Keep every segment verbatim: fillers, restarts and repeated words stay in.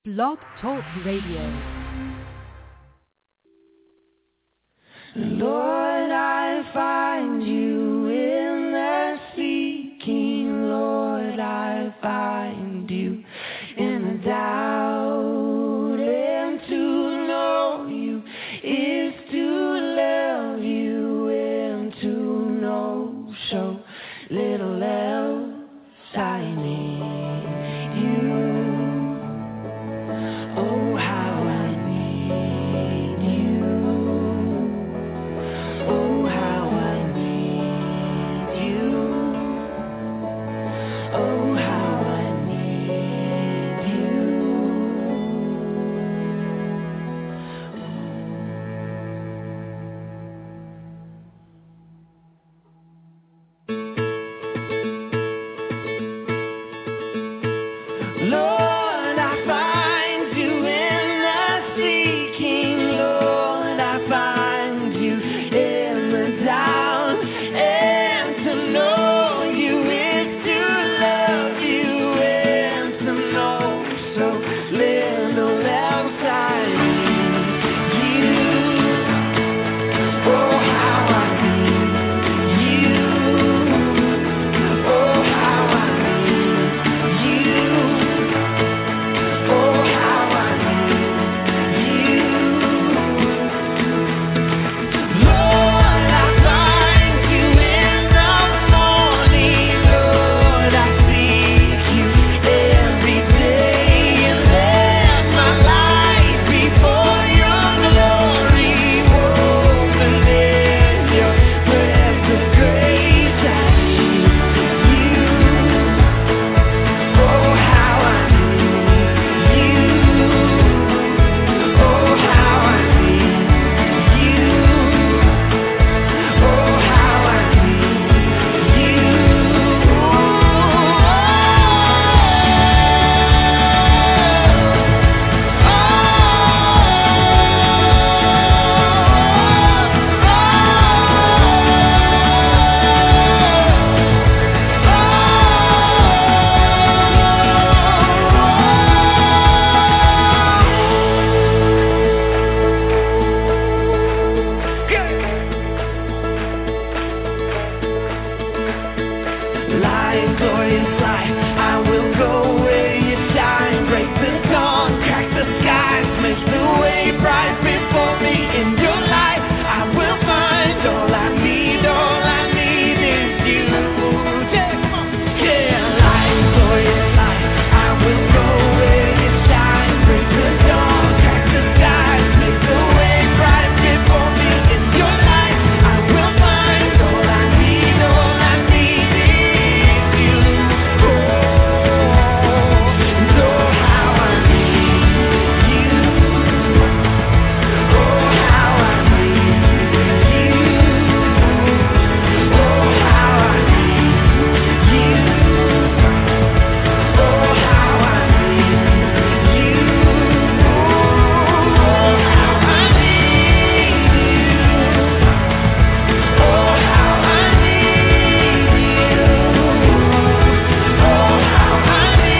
Blog Talk Radio. Lord, I find you in the seeking. Lord, I find you in the doubt. And to know you is to love you, and to know so little else I need you. Oh, how I need you. Oh, how I need you. Oh, how I need you. Lord, I find you in the seeking. Lord, I find you in the doubt. And to know you is to love you, and to know so little else I need you. Oh, how I need you. Oh, how I need you. Oh, how I need you. Lord, I find you in the morning. Lord, I seek you every day. And let my life before your glory, woven in your breath of grace. I need you. Oh, how I need you. Oh, how I need you. Oh, how I need you. Light, glorious light, I will go where you shine. Break the dawn, crack the skies, make the way bright before me. In your light, I will find all I need. All I need is you. Yeah, light, glorious light, I will go where you shine. Break the dawn, crack the skies, make the way bright before me. In your light, I will find all I need. All I need is you. Oh, and oh, how I need you. Oh, how I need you. Oh, how I need you. Oh, how I need you. Oh, how I need you. Oh, how I need you. Oh, how I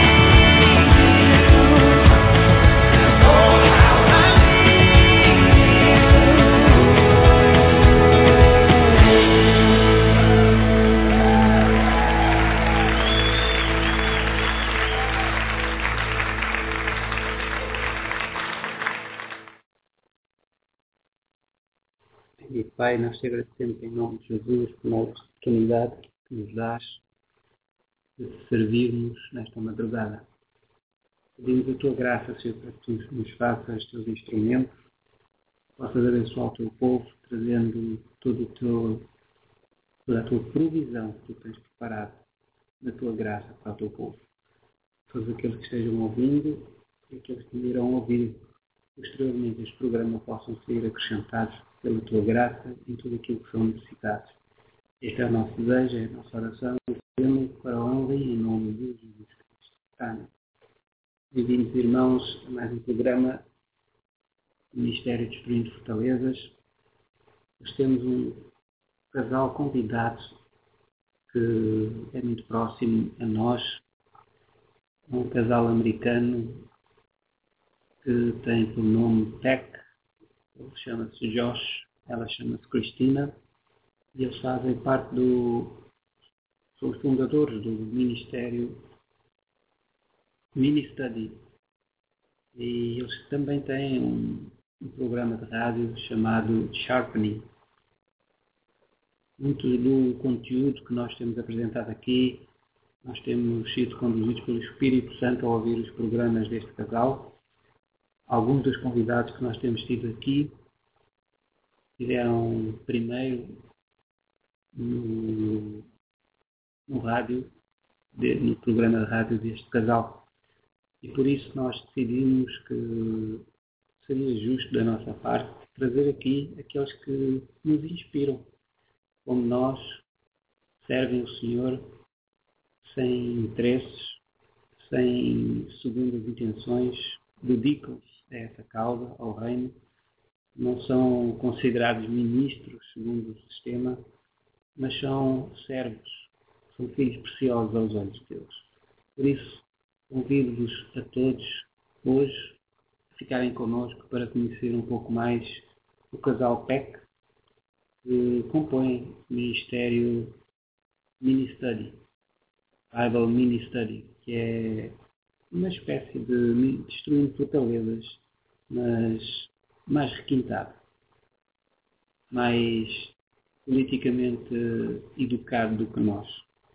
E Pai, nós te agradecemos em nome de Jesus por uma oportunidade que nos dás de te servirmos nesta madrugada. Pedimos a tua graça, Senhor, para que tu nos faças teus instrumentos, possas abençoar o teu povo, trazendo todo o teu, toda a tua provisão que tu tens preparado na tua graça para o teu povo. Todos aqueles que estejam ouvindo e aqueles que irão ouvir posteriormente este programa possam ser acrescentados pela tua graça em tudo aquilo que são necessidades. Este é o nosso desejo, é a nossa oração, para a honra e em nome de Jesus Cristo. Amém. Bem-vindos, irmãos, a mais um programa do Ministério Destruindo Fortalezas. Nós temos um casal convidado que é muito próximo a nós, um casal americano que tem por nome Peck. Ele chama-se Josh, ela chama-se Cristina, e eles fazem parte do, são os fundadores do Ministério Mini-Study. E eles também têm um, um programa de rádio chamado Sharpening. Muito do conteúdo que nós temos apresentado aqui, nós temos sido conduzidos pelo Espírito Santo ao ouvir os programas deste casal. Alguns dos convidados que nós temos tido aqui estiveram primeiro no, no rádio, de, no programa de rádio deste casal. E por isso nós decidimos que seria justo da nossa parte trazer aqui aqueles que nos inspiram, como nós, servem o Senhor sem interesses, sem segundas intenções, dedicam-se a essa causa, ao reino, não são considerados ministros segundo o sistema, mas são servos, são filhos preciosos aos olhos de Deus. Por isso, convido-vos a todos hoje a ficarem connosco para conhecer um pouco mais o casal Peck, que compõe o Ministério Mini-Study, Bible Mini-Study, que é uma espécie de destruindo fortalezas, mas mais requintado, mais politicamente educado do que nós.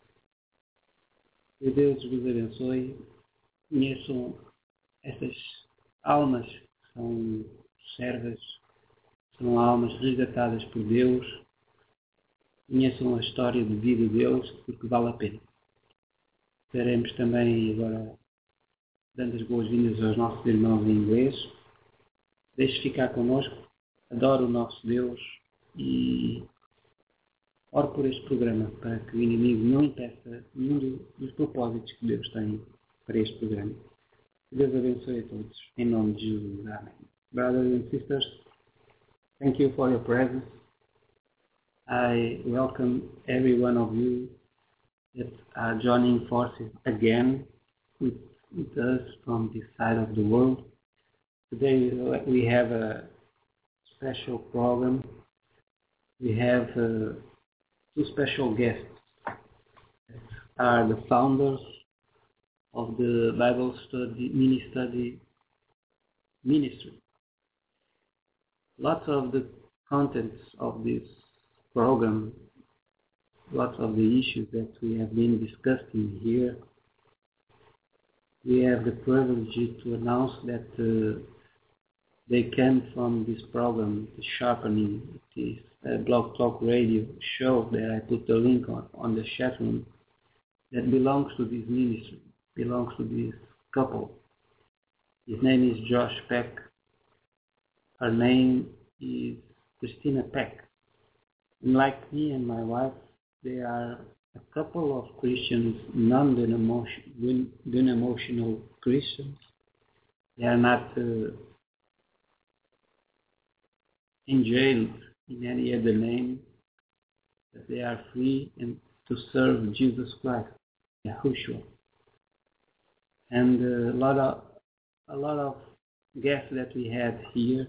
Que Deus vos abençoe. Conheçam essas almas que são servas, são almas resgatadas por Deus. Conheçam a história de vida deles, porque vale a pena. Estaremos também agora dando as boas-vindas aos nossos irmãos em inglês. Deixe ficar connosco, adoro o nosso Deus e oro por este programa para que o inimigo não impeça nenhum dos propósitos que Deus tem para este programa. Que Deus abençoe a todos. Em nome de Jesus. Amém. Brothers and sisters, thank you for your presence. I welcome every one of you that are joining forces again with, with us from this side of the world. Today we have a special program. We have uh, two special guests that are the founders of the Bible study, mini-study ministry. Lots of the contents of this program, lots of the issues that we have been discussing here, we have the privilege to announce that uh, they came from this program, the Sharpening. It is a Blog Talk Radio show that I put the link on, on the chat room that belongs to this ministry, belongs to this couple. His name is Josh Peck. Her name is Christina Peck. And like me and my wife, they are a couple of Christians, non-denominational Christians. They are not uh, enjailed in any other name, but they are free and to serve Jesus Christ, Yahushua. And uh, a lot of a lot of guests that we had here,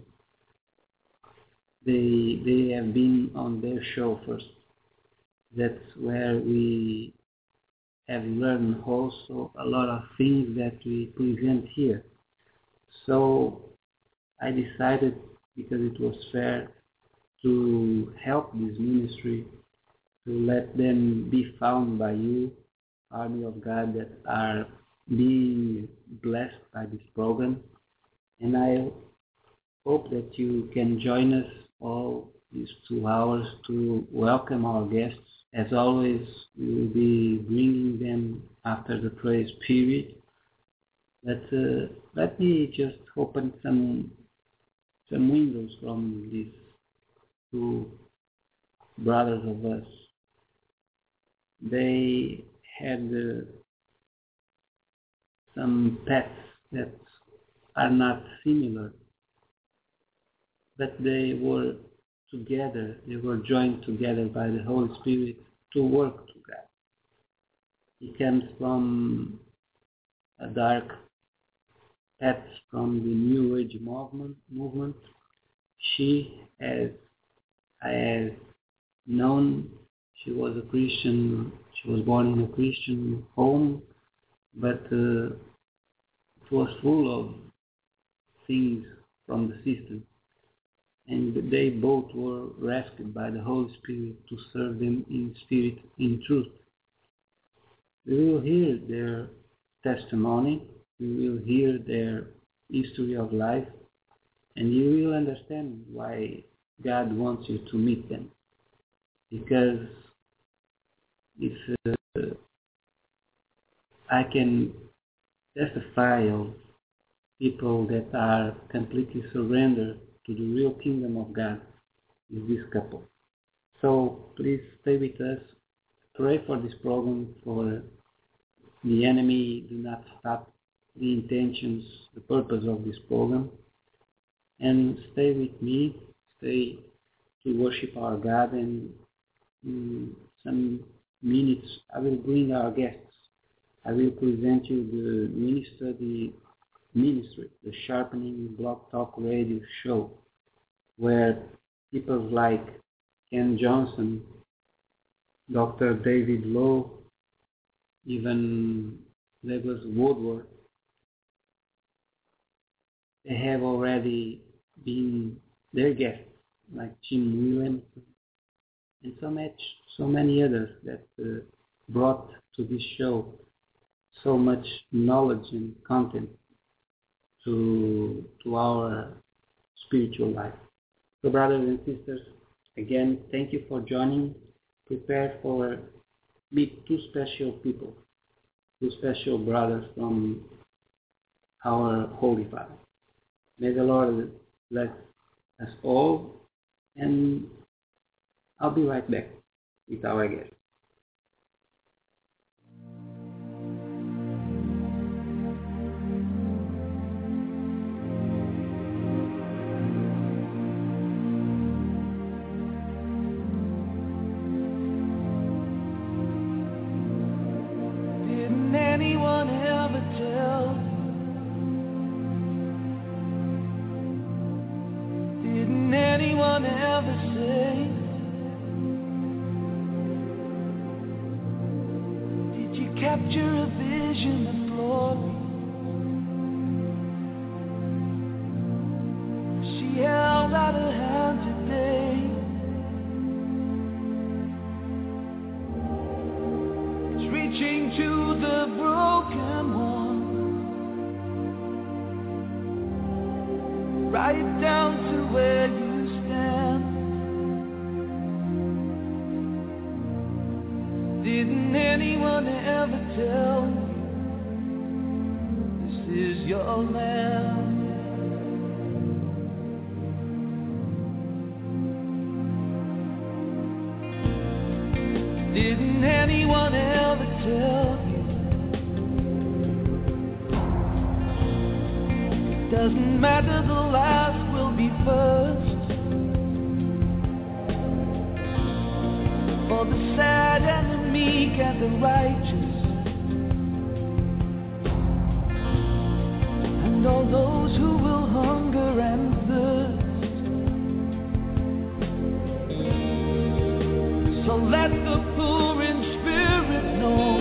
they they have been on their show first. That's where we have learned also a lot of things that we present here. So I decided, because it was fair, to help this ministry, to let them be found by you, army of God that are being blessed by this program. And I hope that you can join us all these two hours to welcome our guests. As always, we will be bringing them after the praise period. But uh, let me just open some some windows from these two brothers of us. They had uh, some pets that are not similar, but they were together, they were joined together by the Holy Spirit to work together. He comes from a dark steps from the New Age movement. movement. She, as I have known, she was a Christian, she was born in a Christian home, but uh, it was full of things from the system. And they both were rescued by the Holy Spirit to serve them in spirit, in truth. We will hear their testimony, we will hear their history of life, and you will understand why God wants you to meet them. Because if uh, I can testify of people that are completely surrendered to the real kingdom of God, is this couple. So please stay with us. Pray for this program, for the enemy do not stop the intentions, the purpose of this program. And stay with me, stay to worship our God, and in some minutes I will bring our guests. I will present you the minister, the ministry, the Sharpening Block Talk Radio show, where people like Ken Johnson, Doctor David Lowe, even Douglas Woodward, they have already been their guests, like Jim Williams, and so much, so many others that uh, brought to this show so much knowledge and content to to our spiritual life. So, brothers and sisters, again, thank you for joining. Prepare for meet two special people, two special brothers from our Holy Father. May the Lord bless us all, and I'll be right back with our guest. Didn't anyone ever tell? Didn't anyone ever say? Did you capture a vision of glory? She held out her hand today. It's reaching to the broken one, right down to where you stand. Didn't anyone ever tell you this is your land? Didn't anyone ever tell you it doesn't matter, the last will be first? For the sad and the meek and the righteous, and all those who will hunger and thirst. So let the poor in spirit know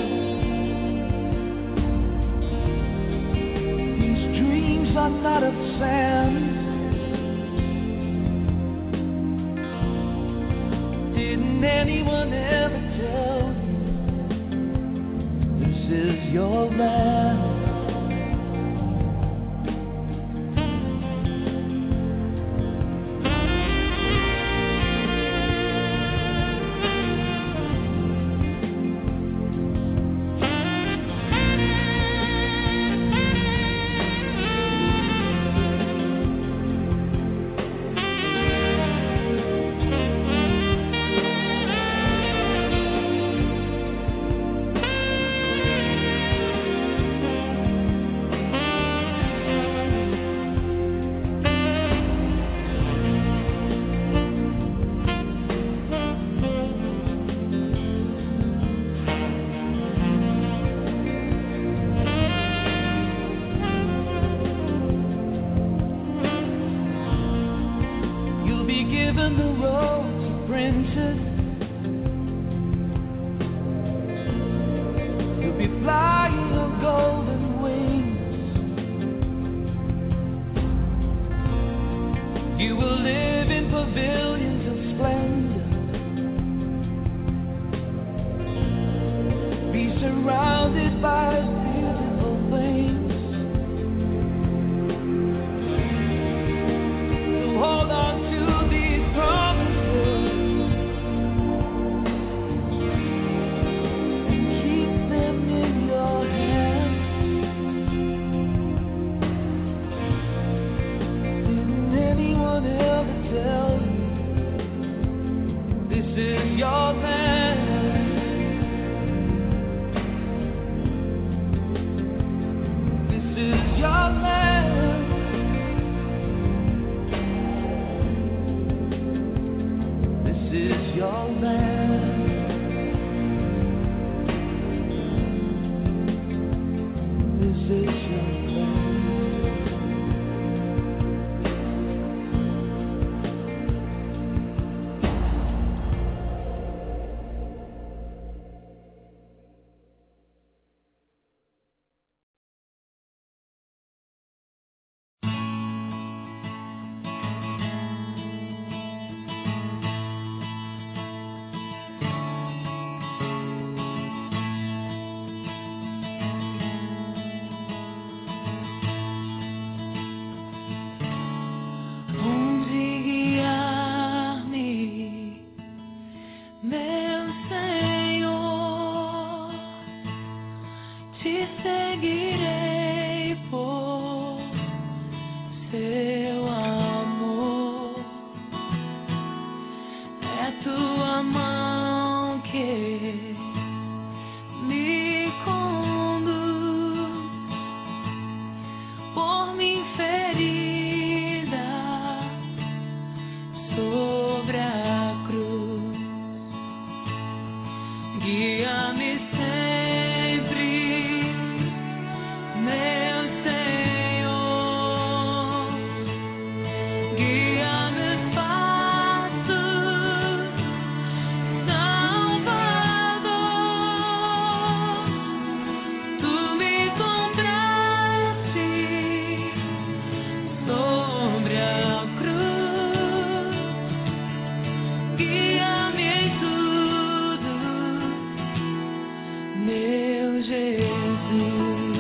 these dreams are not of sand. Didn't anyone ever tell you this is your land? given the rose of princess. You'll be flying on golden wings. You will live in pavilions of splendor. Be surrounded by beautiful things. So hold on to these promises and keep them in your hands. Didn't anyone ever tell you this is your land? This is your land. This is your land. This is your land. Onde guiar-me, meu Senhor, te seguirei por seu amor. É tua mão que me conduz por mim ferida sobre a cruz. Guia-me sempre, meu Senhor. Guia meus passos, Salvador. Tu me encontraste sobre a cruz. Guia-me em tudo, meu Jesus.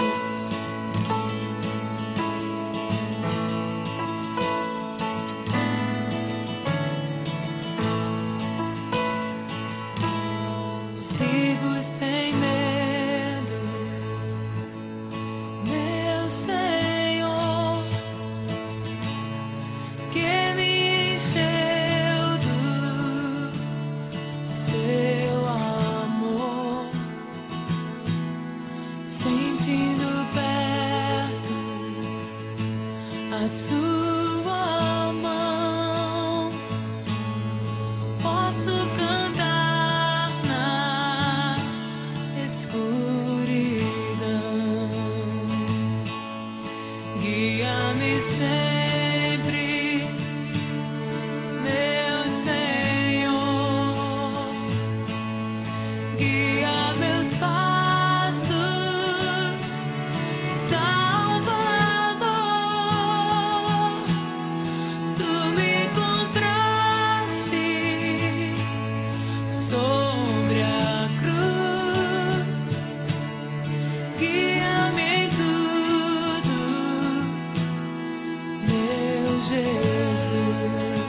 Sigo sem medo, meu Senhor, que me encheu do seu amor, sentindo perto a sua mão. Posso cantar na escuridão. Guia-me sempre, meu Senhor. Guia meus passos, Salvador. Tu me encontraste sobre a cruz. Guia-me em tudo, meu Jesus.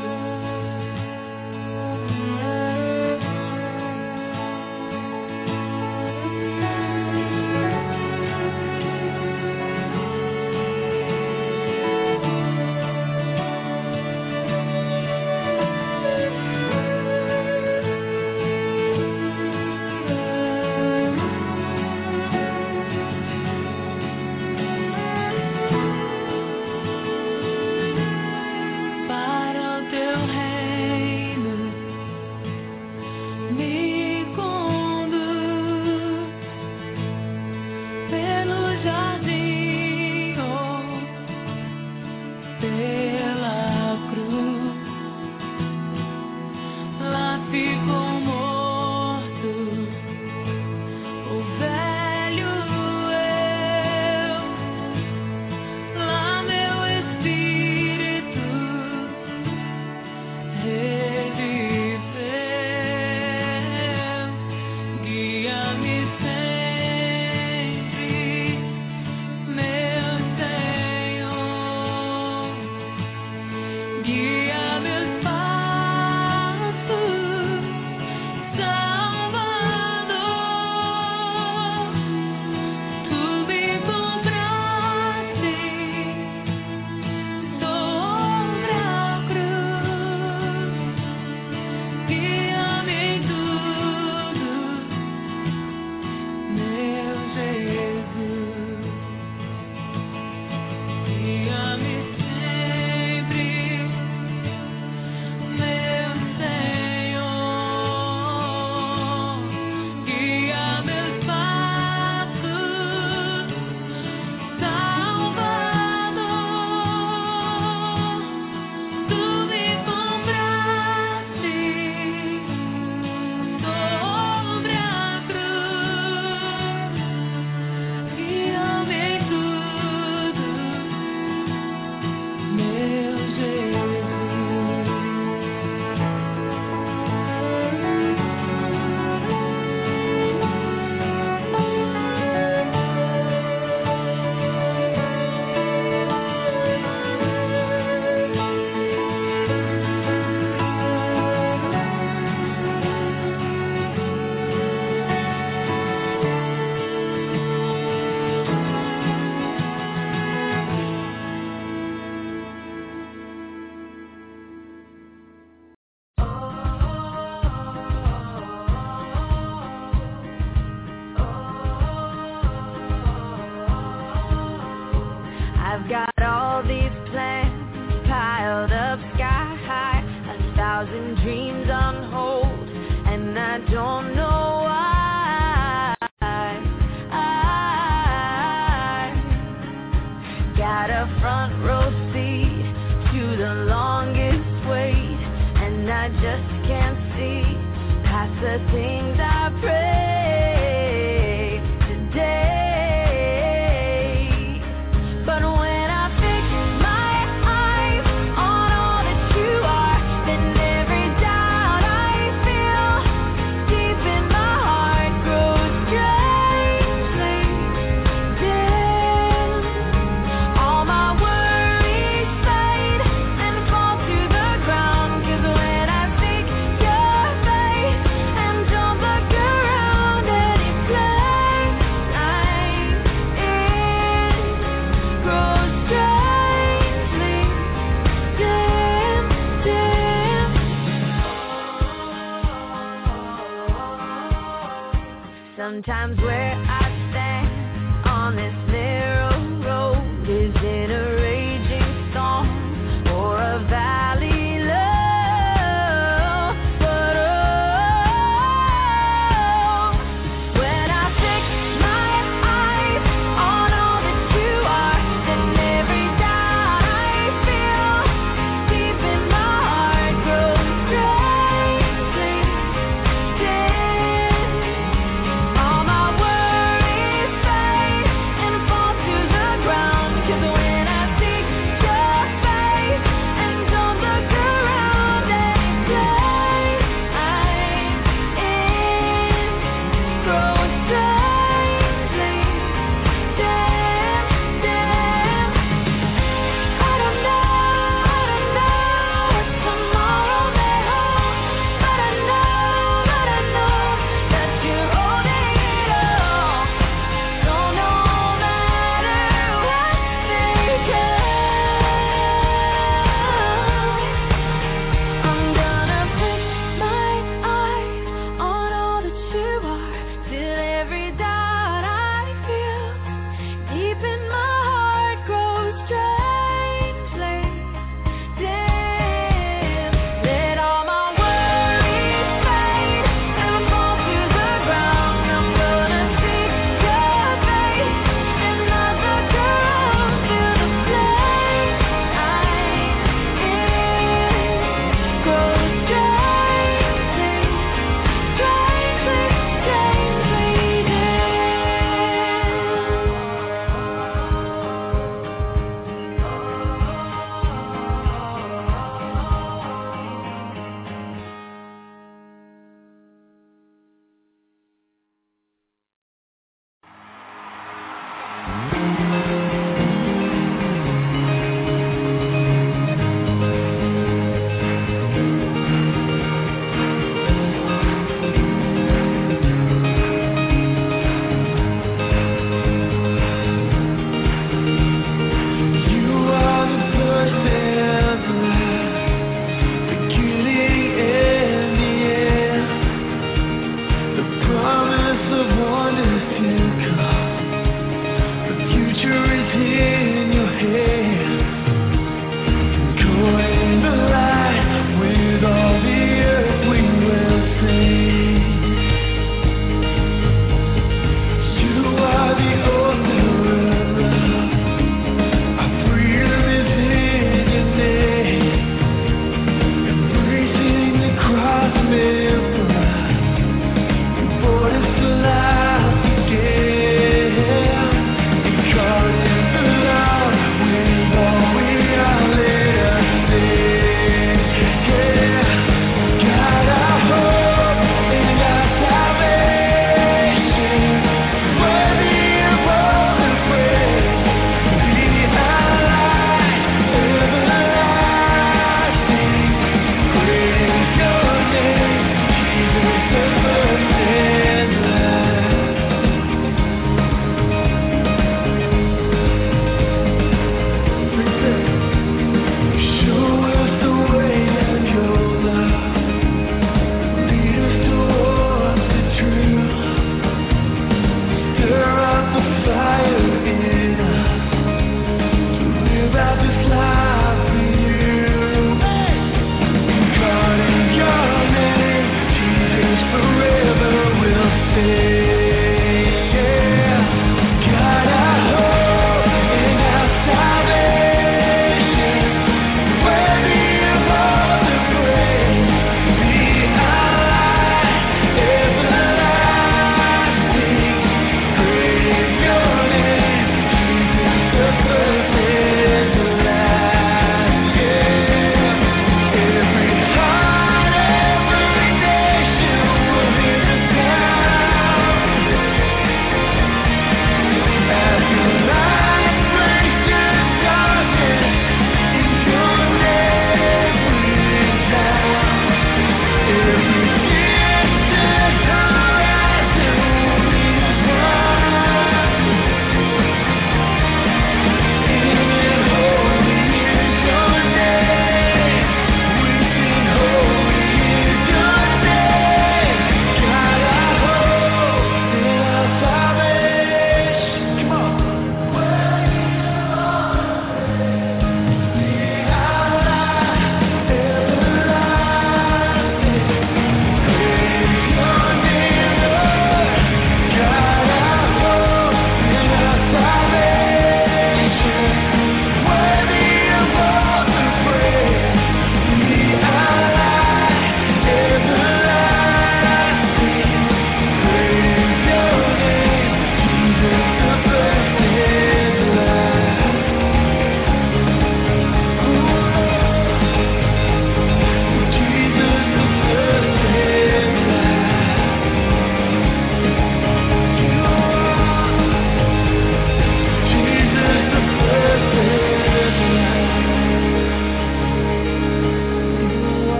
Para o teu reino me conduz pelo jardim ou pela cruz. Sometimes where I stand on this narrow road is in a raging storm or a valley low. But oh, when I fix my eyes on all that you are, then every doubt I feel deep in my heart grows strangely dim. All my worries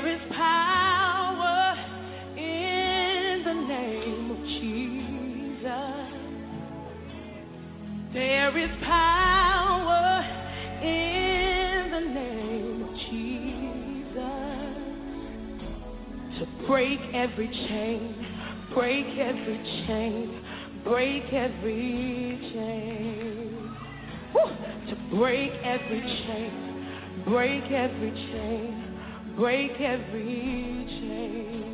is power in the name of Jesus. There is power in the name of Jesus to break every chain, break every chain, break every chain. Woo! To break every chain, break every chain, break every chain.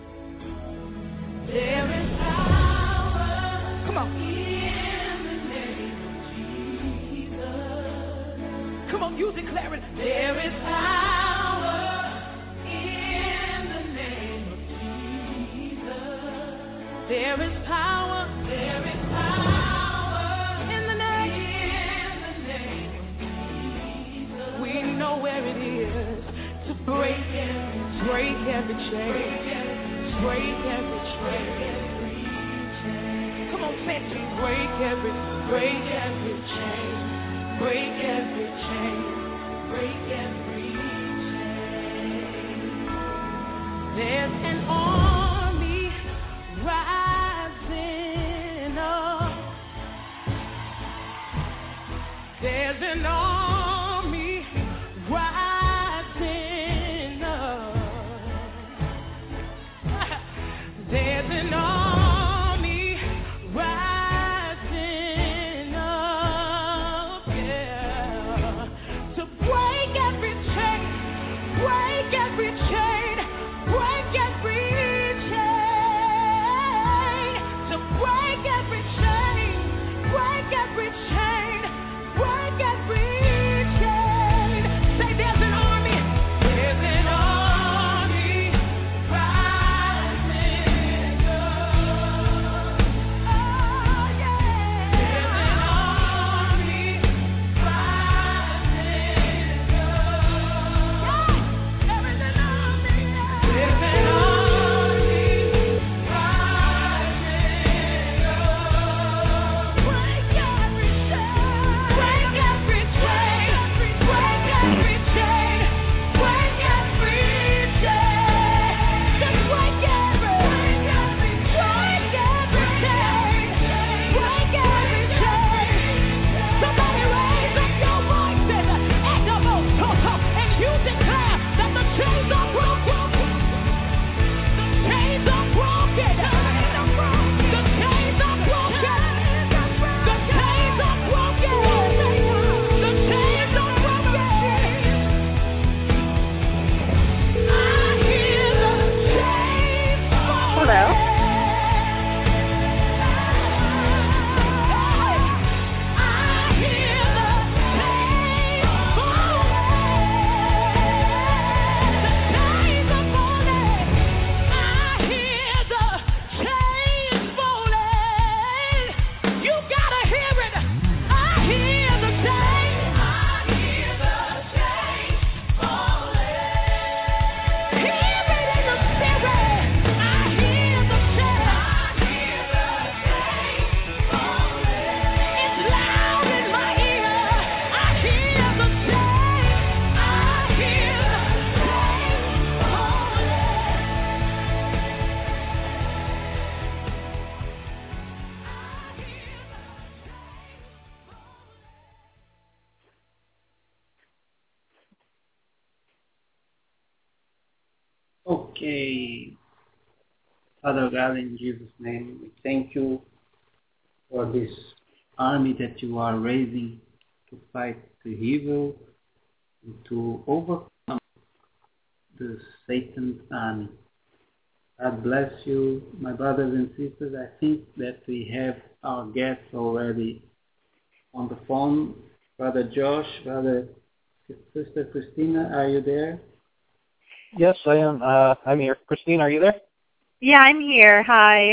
There is power. Come on. In the name of Jesus. Come on, you declare it. There is power in the name of Jesus. There is power. There is power in the name. In the name of Jesus. We know where it is to break every, break every chain, break every chain. Come on, say it to me. Break every, break every chain, break every chain, break every chain. There's an army rising up. There's an army rising up. There's an army rising up, yeah, to break every chain, break every chain, break every chain, to break every chain, break every chain, break every chain. Say there's an army, there's an army rising up. Oh yeah, there's an army rising up. There is an army, there's an army rising up. Break every chain, break every chain, break every chain, break every chain. Just break every, break every, break every chain, break every chain. Somebody raise up your voices and the most talk, and you declare that the chains are broken. The chains are broken. The chains are broken. The chains are broken. The chains are broken. I hear the chains falling. Hello. I hear the chains falling. The chains are falling. I hear the chains falling. You gotta hear it. I hear the chains. I hear the chains falling. Hear it in the spirit. I hear the chains. I hear the chains falling. It's loud in my ear. I hear the chains. I hear the chains Okay. Father God, in Jesus' name, we thank you for this army that you are raising to fight the evil and to overcome the Satan's army. God bless you, my brothers and sisters. I think that we have our guests already on the phone. Brother Josh, Brother Sister Christina, are you there? Yes, I am. Uh, I'm here. Christine, are you there? Yeah, I'm here. Hi.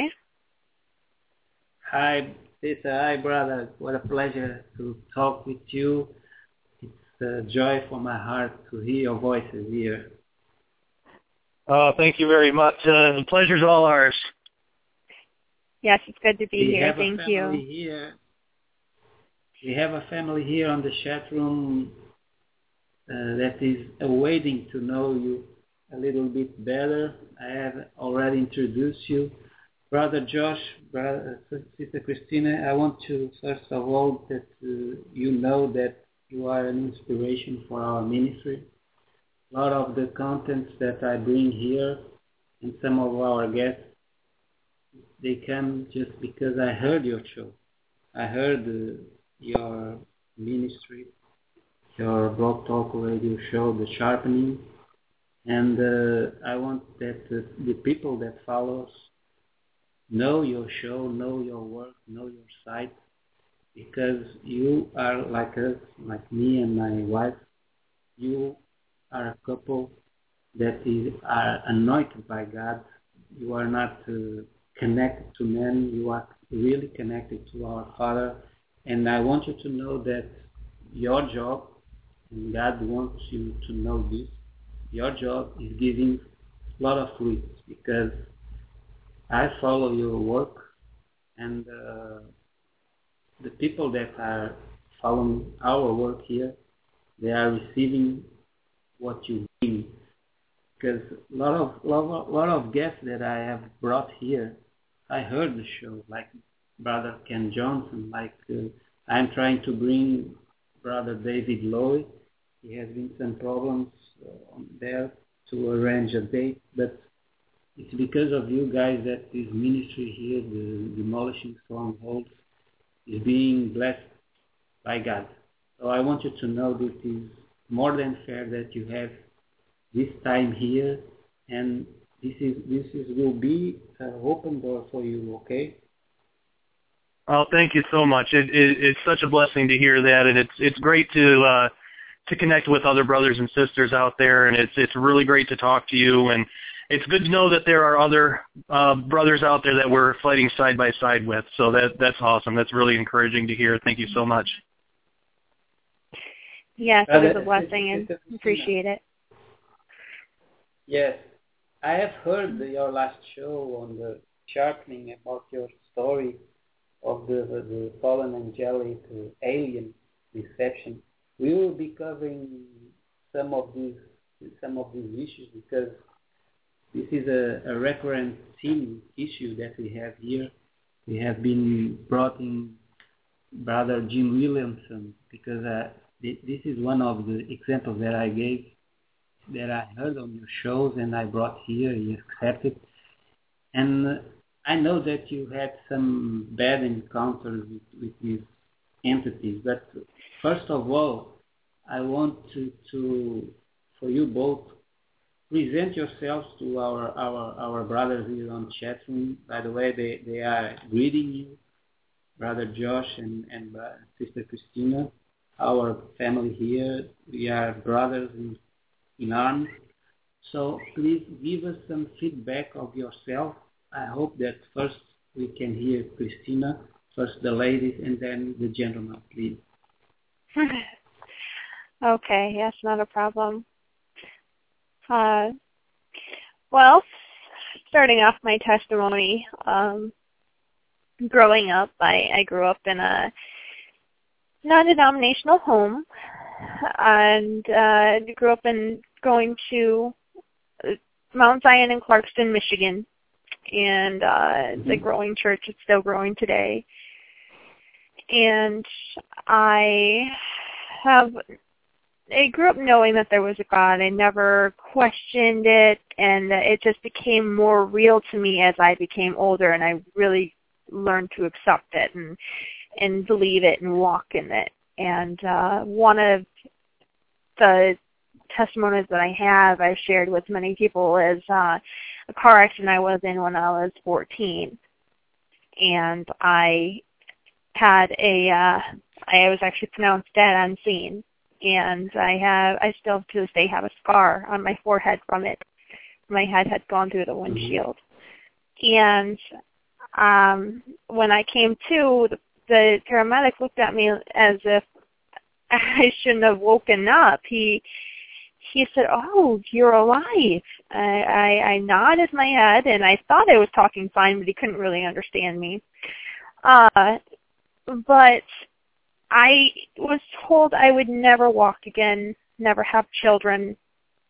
Hi, sister. Hi, brother. What a pleasure to talk with you. It's a joy for my heart to hear your voices here. Oh, thank you very much. Uh, the pleasure's all ours. Yes, it's good to be we here. Have Thank a family you. Here. We have a family here on the chat room uh, that is awaiting to know you. a little bit better. I have already introduced you. Brother Josh, Brother, Sister Christina, I want to first of all that uh, you know that you are an inspiration for our ministry. A lot of the contents that I bring here and some of our guests, they come just because I heard your show. I heard uh, your ministry, your Blog Talk Radio show, The Sharpening, and uh, I want that uh, the people that follow us know your show, know your work, know your site, because you are like us, like me and my wife. You are a couple that is, are anointed by God. You are not uh, connected to men. You are really connected to our Father. And I want you to know that your job, and God wants you to know this, your job is giving a lot of fruits, because I follow your work, and uh, the people that are following our work here, they are receiving what you bring. Because a lot of lot, lot of guests that I have brought here, I heard the show, like Brother Ken Johnson, like uh, I'm trying to bring Brother David Lowe. He has been some problems uh, on there to arrange a date, but it's because of you guys that this ministry here, the Demolishing Strongholds, is being blessed by God. So I want you to know that it is more than fair that you have this time here, and this is this is will be an open door for you. Okay? Oh, thank you so much. It, it, it's such a blessing to hear that, and it's it's great to uh, to connect with other brothers and sisters out there, and it's it's really great to talk to you, and it's good to know that there are other uh, brothers out there that we're fighting side by side with. So that that's awesome. That's really encouraging to hear. Thank you so much. Yes, it was a blessing, and appreciate it. Yes, I have heard your last show on the Sharpening about your story of the, the, the fallen angelic uh, alien reception. We will be covering some of these some of these issues, because this is a, a recurrent theme issue that we have here. We have been brought in Brother Jim Williamson, because uh, th- this is one of the examples that I gave, that I heard on your shows, and I brought here. You accepted. And uh, I know that you had some bad encounters with, with these entities, but first of all, I want to, to for you both, present yourselves to our, our, our brothers here on chat room. By the way, they, they are greeting you, Brother Josh and, and uh, Sister Christina, our family here. We are brothers in, in arms. So please give us some feedback of yourself. I hope that first we can hear Christina, first the ladies, and then the gentlemen, please. Okay, yes, not a problem. Uh, well, starting off my testimony, um, growing up, I, I grew up in a non-denominational home, and uh, grew up in going to Mount Zion in Clarkston, Michigan, and uh, it's a growing church. It's still growing today. And I have... I grew up knowing that there was a God. I never questioned it, and it just became more real to me as I became older, and I really learned to accept it and and believe it and walk in it. And uh, one of the testimonies that I have, I've shared with many people, is uh, a car accident I was in when I was fourteen, and I had a, uh, I was actually pronounced dead on scene. And I have, I still to this day have a scar on my forehead from it. My head had gone through the windshield. And um, when I came to, the, the paramedic looked at me as if I shouldn't have woken up. He he said, "Oh, you're alive." I, I, I nodded my head, and I thought I was talking fine, but he couldn't really understand me. Uh, but I was told I would never walk again, never have children,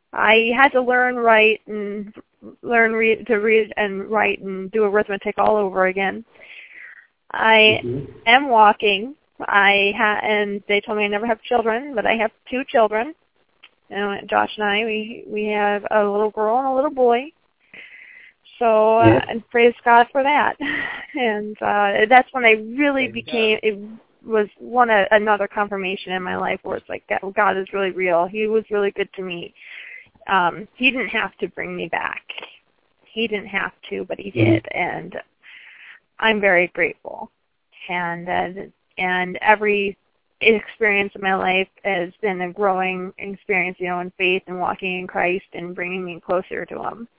I had to learn write and learn read, to read and write and do arithmetic all over again. I mm-hmm. am walking. I ha- and they told me I never have children, but I have two children. And Josh and I, we we have a little girl and a little boy. So uh, and praise God for that. And uh, that's when I really praise became. God. It was one uh, another confirmation in my life where it's like God, God is really real. He was really good to me. Um, he didn't have to bring me back. He didn't have to, but he did, mm-hmm. and I'm very grateful. And uh, and every experience in my life has been a growing experience, you know, in faith and walking in Christ and bringing me closer to Him.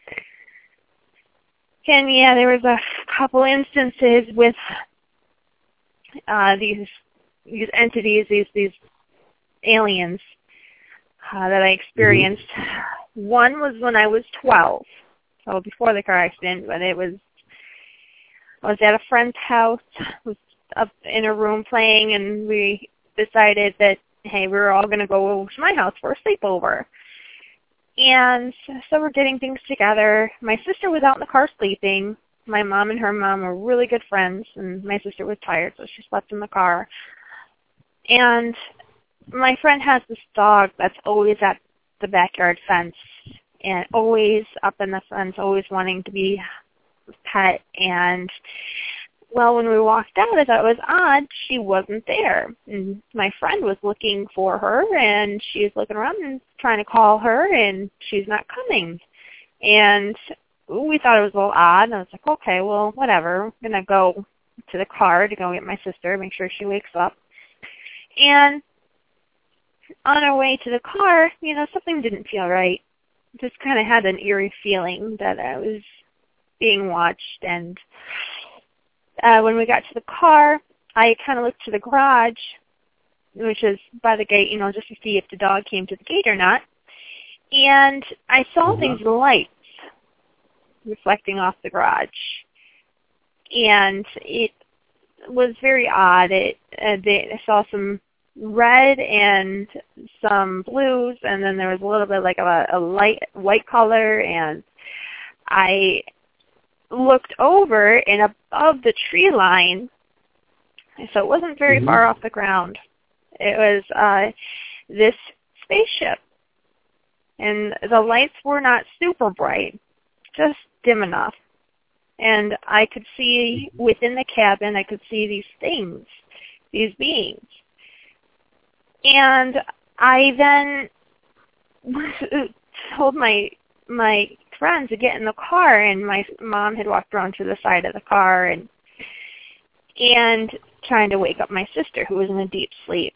And yeah, there was a couple instances with uh, these these entities, these these aliens uh, that I experienced. Mm-hmm. One was when I was twelve, so before the car accident, but it was I was at a friend's house, was up in a room playing, and we decided that, hey, we were all going to go to my house for a sleepover. And so we're getting things together. My sister was out in the car sleeping. My mom and her mom were really good friends, and my sister was tired, so she slept in the car. And my friend has this dog that's always at the backyard fence, and always up in the fence, always wanting to be a pet. And well, when we walked out, I thought it was odd. She wasn't there. And my friend was looking for her, and she was looking around and trying to call her, and she's not coming. And we thought it was a little odd, and I was like, okay, well, whatever. I'm going to go to the car to go get my sister, make sure she wakes up. And on our way to the car, you know, something didn't feel right. Just kind of had an eerie feeling that I was being watched. And uh, when we got to the car, I kind of looked to the garage, which is by the gate, you know, just to see if the dog came to the gate or not. And I saw mm-hmm. these lights reflecting off the garage. And it was very odd. It, uh, they, I saw some red and some blues, and then there was a little bit like a, a light white color, and I looked over, and above the tree line, so it wasn't very mm-hmm. far off the ground, it was uh, this spaceship. And the lights were not super bright, just dim enough. And I could see within the cabin, I could see these things, these beings. And I then told my my friend to get in the car, and my mom had walked around to the side of the car and and trying to wake up my sister, who was in a deep sleep.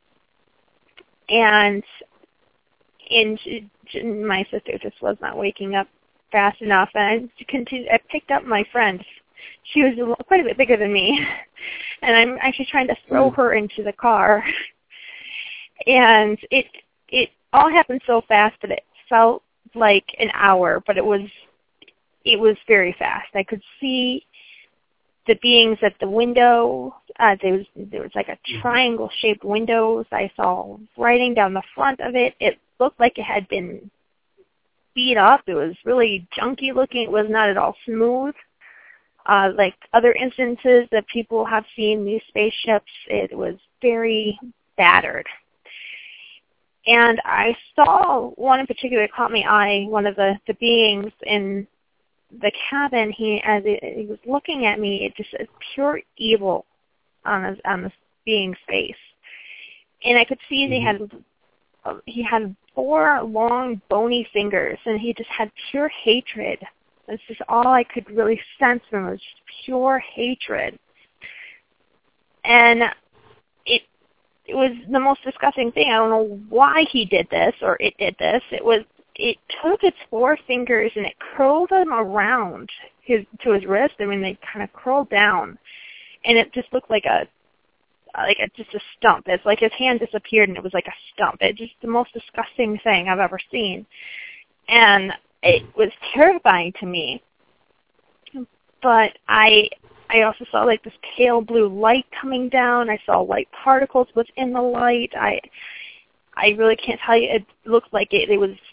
And and she, my sister just was not waking up fast enough, and I continued. I picked up my friend. She was quite a bit bigger than me, and I'm actually trying to throw her into the car. And it it all happened so fast that it felt like an hour, but it was it was very fast. I could see the beings at the window. Uh, there was there was like a triangle-shaped windows. I saw writing down the front of it. It looked like it had been beat up. It was really junky looking. It was not at all smooth. Uh, like other instances that people have seen these spaceships, it was very battered. And I saw one in particular that caught my eye, one of the, the beings in the cabin. He, as he, he was looking at me, it just said pure evil on his, on this being's face. And I could see mm-hmm. he had he had four long, bony fingers, and he just had pure hatred. That's just all I could really sense from him, was just pure hatred. And it It was the most disgusting thing. I don't know why he did this, or it did this. It was it took its four fingers and it curled them around his to his wrist. I mean, they kind of curled down, and it just looked like a like a, just a stump. It's like his hand disappeared and it was like a stump. It's just the most disgusting thing I've ever seen, and it was terrifying to me. But I. I also saw like this pale blue light coming down. I saw light particles within the light. I I really can't tell you. It looked like it, it was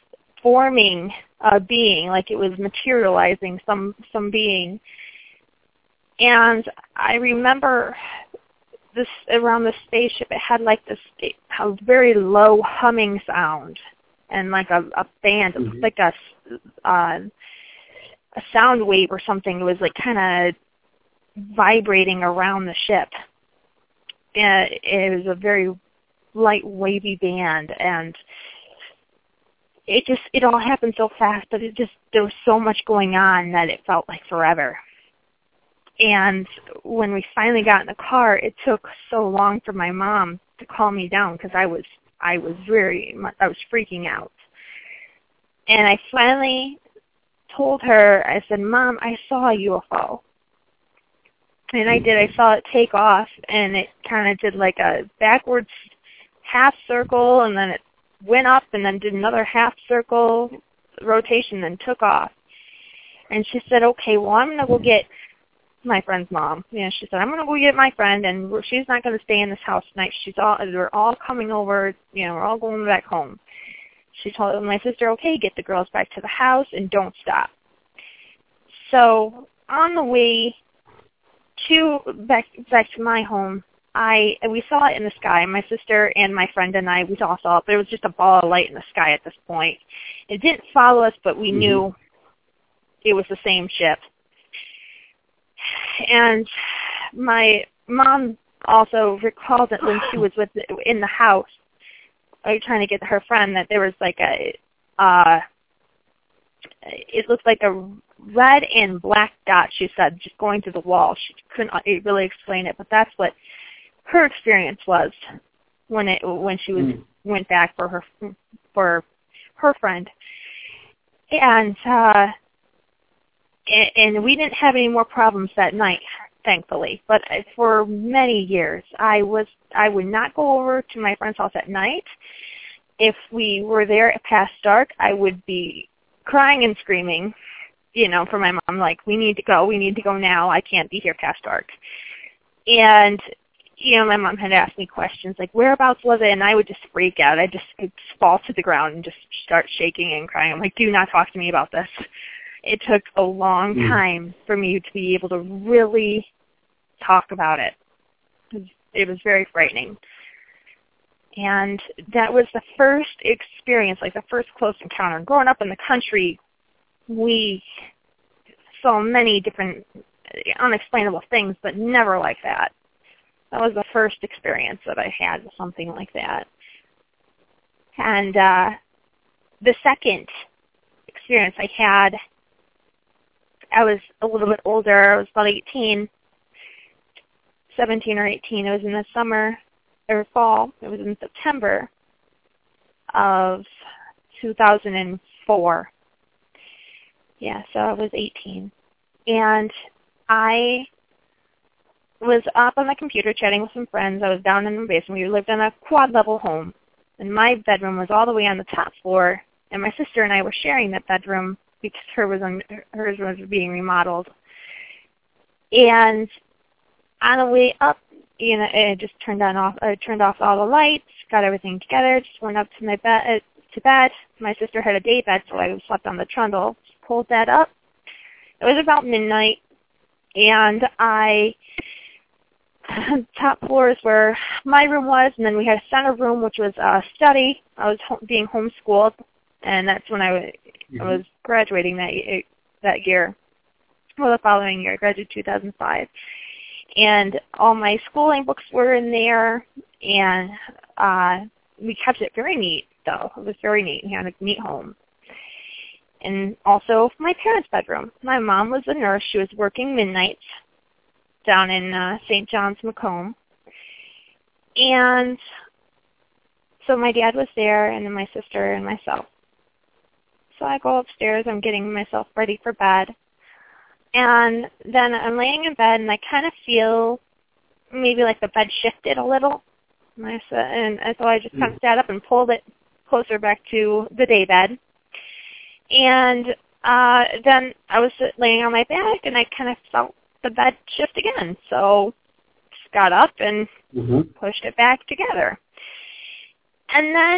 forming a being, like it was materializing some some being. And I remember this around the spaceship, it had like this a very low humming sound, and like a, a band, it was like a uh, a sound wave or something. It was like kind of vibrating around the ship. And it was a very light, wavy band, and it just, it all happened so fast, but it just, there was so much going on that it felt like forever. And when we finally got in the car, it took so long for my mom to calm me down because I was, I was very, I was freaking out. And I finally told her, I said, Mom, I saw a U F O. And I did. I saw it take off, and it kind of did like a backwards half circle, and then it went up and then did another half circle rotation, then took off. And she said, okay, well, I'm going to go get my friend's mom. Yeah, she said, I'm going to go get my friend, and she's not going to stay in this house tonight. She's all, we're all coming over, you know, we're all going back home. She told my sister, okay, get the girls back to the house and don't stop. So on the way to back back to my home, I we saw it in the sky. My sister and my friend and I, we all saw it, but it was just a ball of light in the sky at this point. It didn't follow us, but we mm-hmm. knew it was the same ship. And my mom also recalled that when she was with in the house, like, trying to get her friend, that there was like a, uh, it looked like a red and black dot, she said, just going to the wall. She couldn't really explain it, but that's what her experience was when it when she was mm. went back for her for her friend. And uh, and, and we didn't have any more problems that night, thankfully. But for many years, I was I would not go over to my friend's house at night. If we were there past dark, I would be crying and screaming, you know, for my mom, like, we need to go, we need to go now, I can't be here past dark. And, you know, my mom had asked me questions like, whereabouts was it? And I would just freak out. I'd just, I'd just fall to the ground and just start shaking and crying. I'm like, do not talk to me about this. It took a long mm. time for me to be able to really talk about it. It was very frightening. And that was the first experience, like the first close encounter. Growing up in the country, we saw many different unexplainable things, but never like that. That was the first experience that I had with something like that. And uh, the second experience I had, I was a little bit older. I was about eighteen, seventeen or eighteen. It was in the summer or fall. It was in September of two thousand four. Yeah, so I was eighteen. And I was up on my computer chatting with some friends. I was down in the basement. We lived in a quad-level home. And my bedroom was all the way on the top floor. And my sister and I were sharing that bedroom because her was on, hers was being remodeled. And on the way up, you know, it just turned on off. I turned off all the lights, got everything together, just went up to my bed. Uh, to bed. My sister had a day bed, so I slept on the trundle. Pulled that up. It was about midnight, and I top floor is where my room was, and then we had a center room, which was a study. I was home, being homeschooled, and that's when I was, mm-hmm. I was graduating that that year. Well, the following year, I graduated two thousand five. And all my schooling books were in there, and uh, we kept it very neat, though. It was very neat. We had a neat home. And also my parents' bedroom. My mom was a nurse. She was working midnights down in uh, Saint John's, Macomb. And so my dad was there, and then my sister and myself. So I go upstairs. I'm getting myself ready for bed. And then I'm laying in bed, and I kind of feel maybe like the bed shifted a little. And, I said, and so I just kind of sat up and pulled it closer back to the day bed. And uh, then I was laying on my back, and I kind of felt the bed shift again. So just got up and mm-hmm. pushed it back together. And then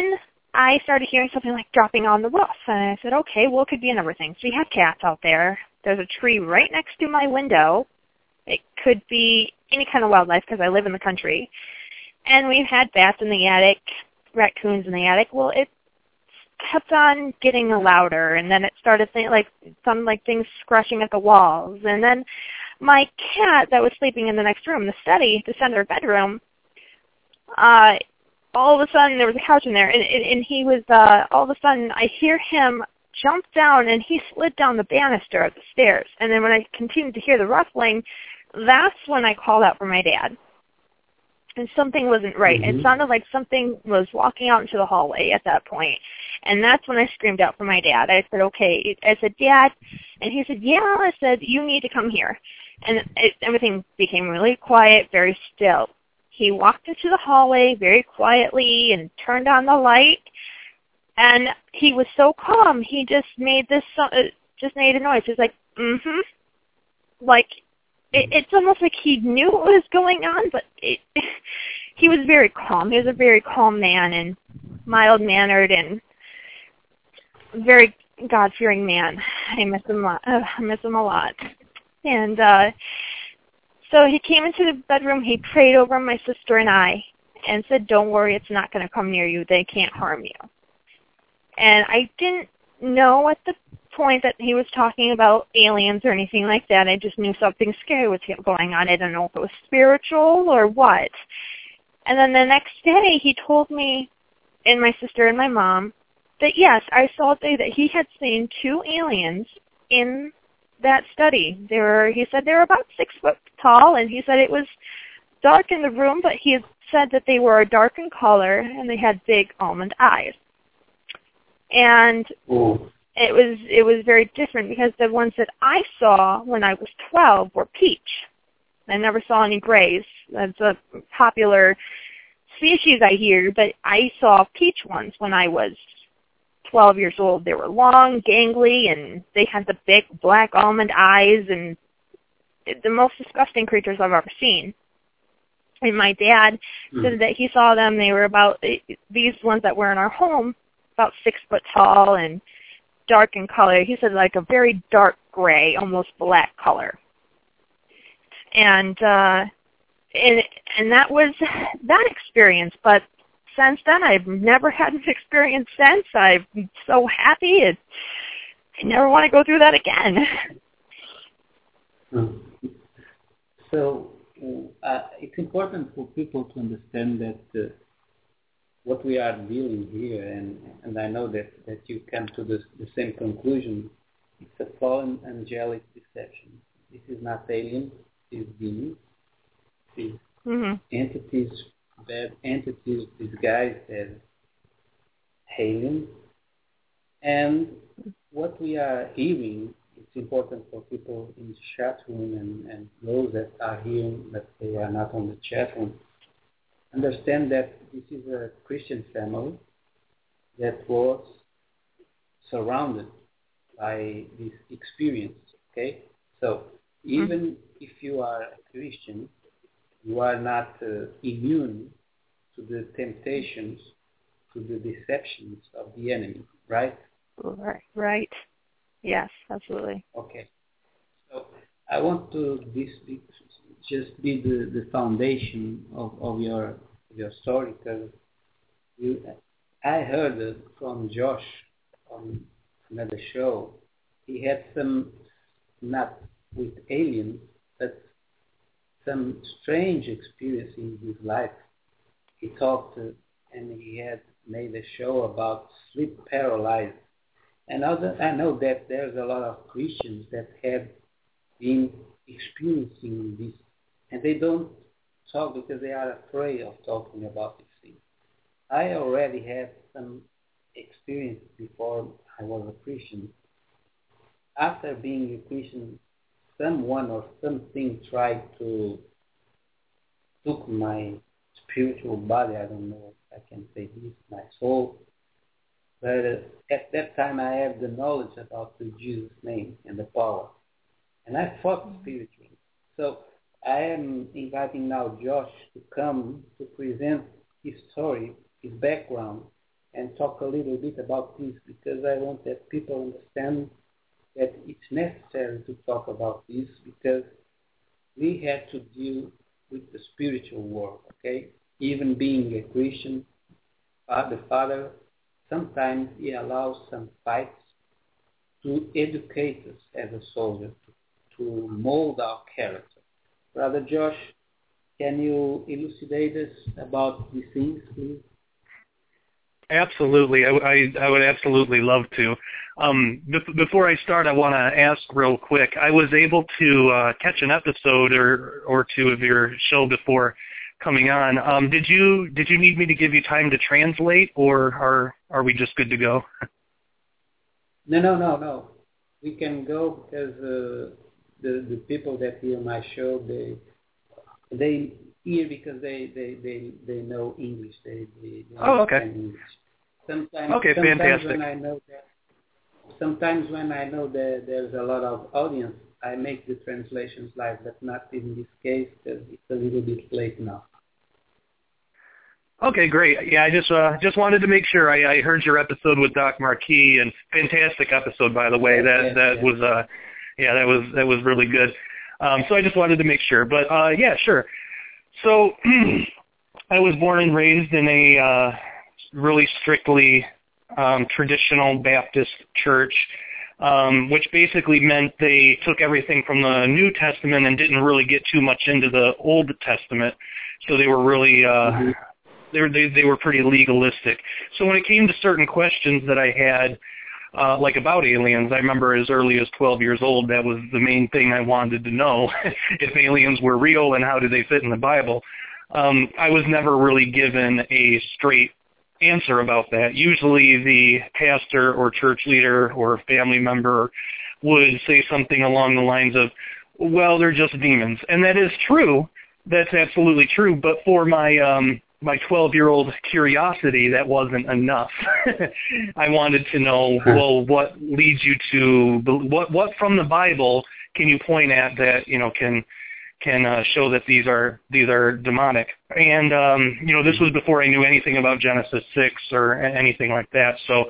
I started hearing something like dropping on the roof. And I said, okay, well, it could be a number of things. We have cats out there. There's a tree right next to my window. It could be any kind of wildlife because I live in the country. And we've had bats in the attic, raccoons in the attic. Well, it kept on getting louder, and then it started th- like some like things scratching at the walls. And then my cat that was sleeping in the next room, the study, the center bedroom, uh, all of a sudden there was a couch in there, and, and, and he was, uh, all of a sudden I hear him jump down, and he slid down the banister of the stairs. And then when I continued to hear the ruffling, that's when I called out for my dad. And something wasn't right. Mm-hmm. It sounded like something was walking out into the hallway at that point. And that's when I screamed out for my dad. I said, okay. I said, Dad. And he said, yeah. I said, you need to come here. And it, everything became really quiet, very still. He walked into the hallway very quietly and turned on the light. And he was so calm. He just made this, uh, just made a noise. He was like, mm-hmm. Like, it, it's almost like he knew what was going on, but it, he was very calm. He was a very calm man and mild-mannered and very God-fearing man. I miss him a lot. Uh, I miss him a lot. And uh, so he came into the bedroom. He prayed over my sister and I and said, don't worry, it's not going to come near you. They can't harm you. And I didn't know at the point that he was talking about aliens or anything like that. I just knew something scary was going on. I didn't know if it was spiritual or what. And then the next day he told me and my sister and my mom that yes, I saw that he had seen two aliens in that study. They were, he said they were about six foot tall, and he said it was dark in the room, but he had said that they were dark in color and they had big almond eyes. And Oh. it was it was very different because the ones that I saw when I was twelve were peach. I never saw any grays. That's a popular species I hear, but I saw peach ones when I was twelve years old. They were long, gangly, and they had the big black almond eyes and the most disgusting creatures I've ever seen. And my dad mm. said that he saw them. They were about, these ones that were in our home, about six foot tall and dark in color. He said like a very dark gray, almost black color. And uh, and and that was that experience. But since then, I've never had an experience since. I'm so happy. And I never want to go through that again. So uh, it's important for people to understand that uh, what we are dealing here, and, and I know that, that you come to the, the same conclusion, it's a fallen angelic deception. This is not aliens, this is demons, this is mm-hmm. entities, bad entities disguised as aliens. And what we are hearing, it's important for people in the chat room and, and those that are here but they are not on the chat room, understand that this is a Christian family that was surrounded by this experience, okay? So even mm-hmm. if you are a Christian, you are not uh, immune to the temptations, to the deceptions of the enemy, right? Right, right. Yes, absolutely. Okay. So I want to this be, just be the, the foundation of, of your your story, because you, I heard it from Josh on another show. He had some, not with aliens, but some strange experience in his life. He talked uh, and he had made a show about sleep paralysis. And other, I know that there's a lot of Christians that have been experiencing this, and they don't talk because they are afraid of talking about these things. I already had some experience before I was a Christian. After being a Christian, someone or something tried to took my spiritual body, I don't know if I can say this, my soul. But uh, at that time I had the knowledge about the Jesus name and the power. And I fought spiritually. So I am inviting now Josh to come to present his story, his background, and talk a little bit about this, because I want that people understand that it's necessary to talk about this, because we have to deal with the spiritual world, okay? Even being a Christian, uh, the Father, sometimes he allows some fights to educate us as a soldier, to, to mold our character. Brother Josh, can you elucidate us about these things, please? Absolutely. I, I, I would absolutely love to. Um, be- before I start, I want to ask real quick. I was able to uh, catch an episode or, or two of your show before coming on. Um, did you did you need me to give you time to translate, or are are we just good to go? No, no, no, no. We can go because uh, the the people that hear my show, they they hear because they they, they, they know English. They they, they oh, okay. understand English. Sometimes, okay, sometimes fantastic. when I know that, sometimes when I know that there's a lot of audience, I make the translations live, but not in this case because it's a little bit late now. Okay, great. Yeah, I just uh, just wanted to make sure. I, I heard your episode with Doc Marquis, and fantastic episode, by the way. That yes, that yes. was uh, yeah, that was that was really good. Um, so I just wanted to make sure. But uh, yeah, sure. So I was born and raised in a uh, really strictly um, traditional Baptist church, um, which basically meant they took everything from the New Testament and didn't really get too much into the Old Testament. So they were really uh, mm-hmm. they were they, they were pretty legalistic. So when it came to certain questions that I had, uh, like about aliens, I remember as early as twelve years old, that was the main thing I wanted to know, if aliens were real and how do they fit in the Bible. Um, I was never really given a straight answer about that. Usually the pastor or church leader or family member would say something along the lines of, well, they're just demons. And that is true. That's absolutely true. But for my um, my twelve-year-old curiosity, that wasn't enough. I wanted to know, well, what leads you to, what what from the Bible can you point at that, you know, can can uh, show that these are these are demonic. And, um, you know, this was before I knew anything about Genesis six or anything like that. So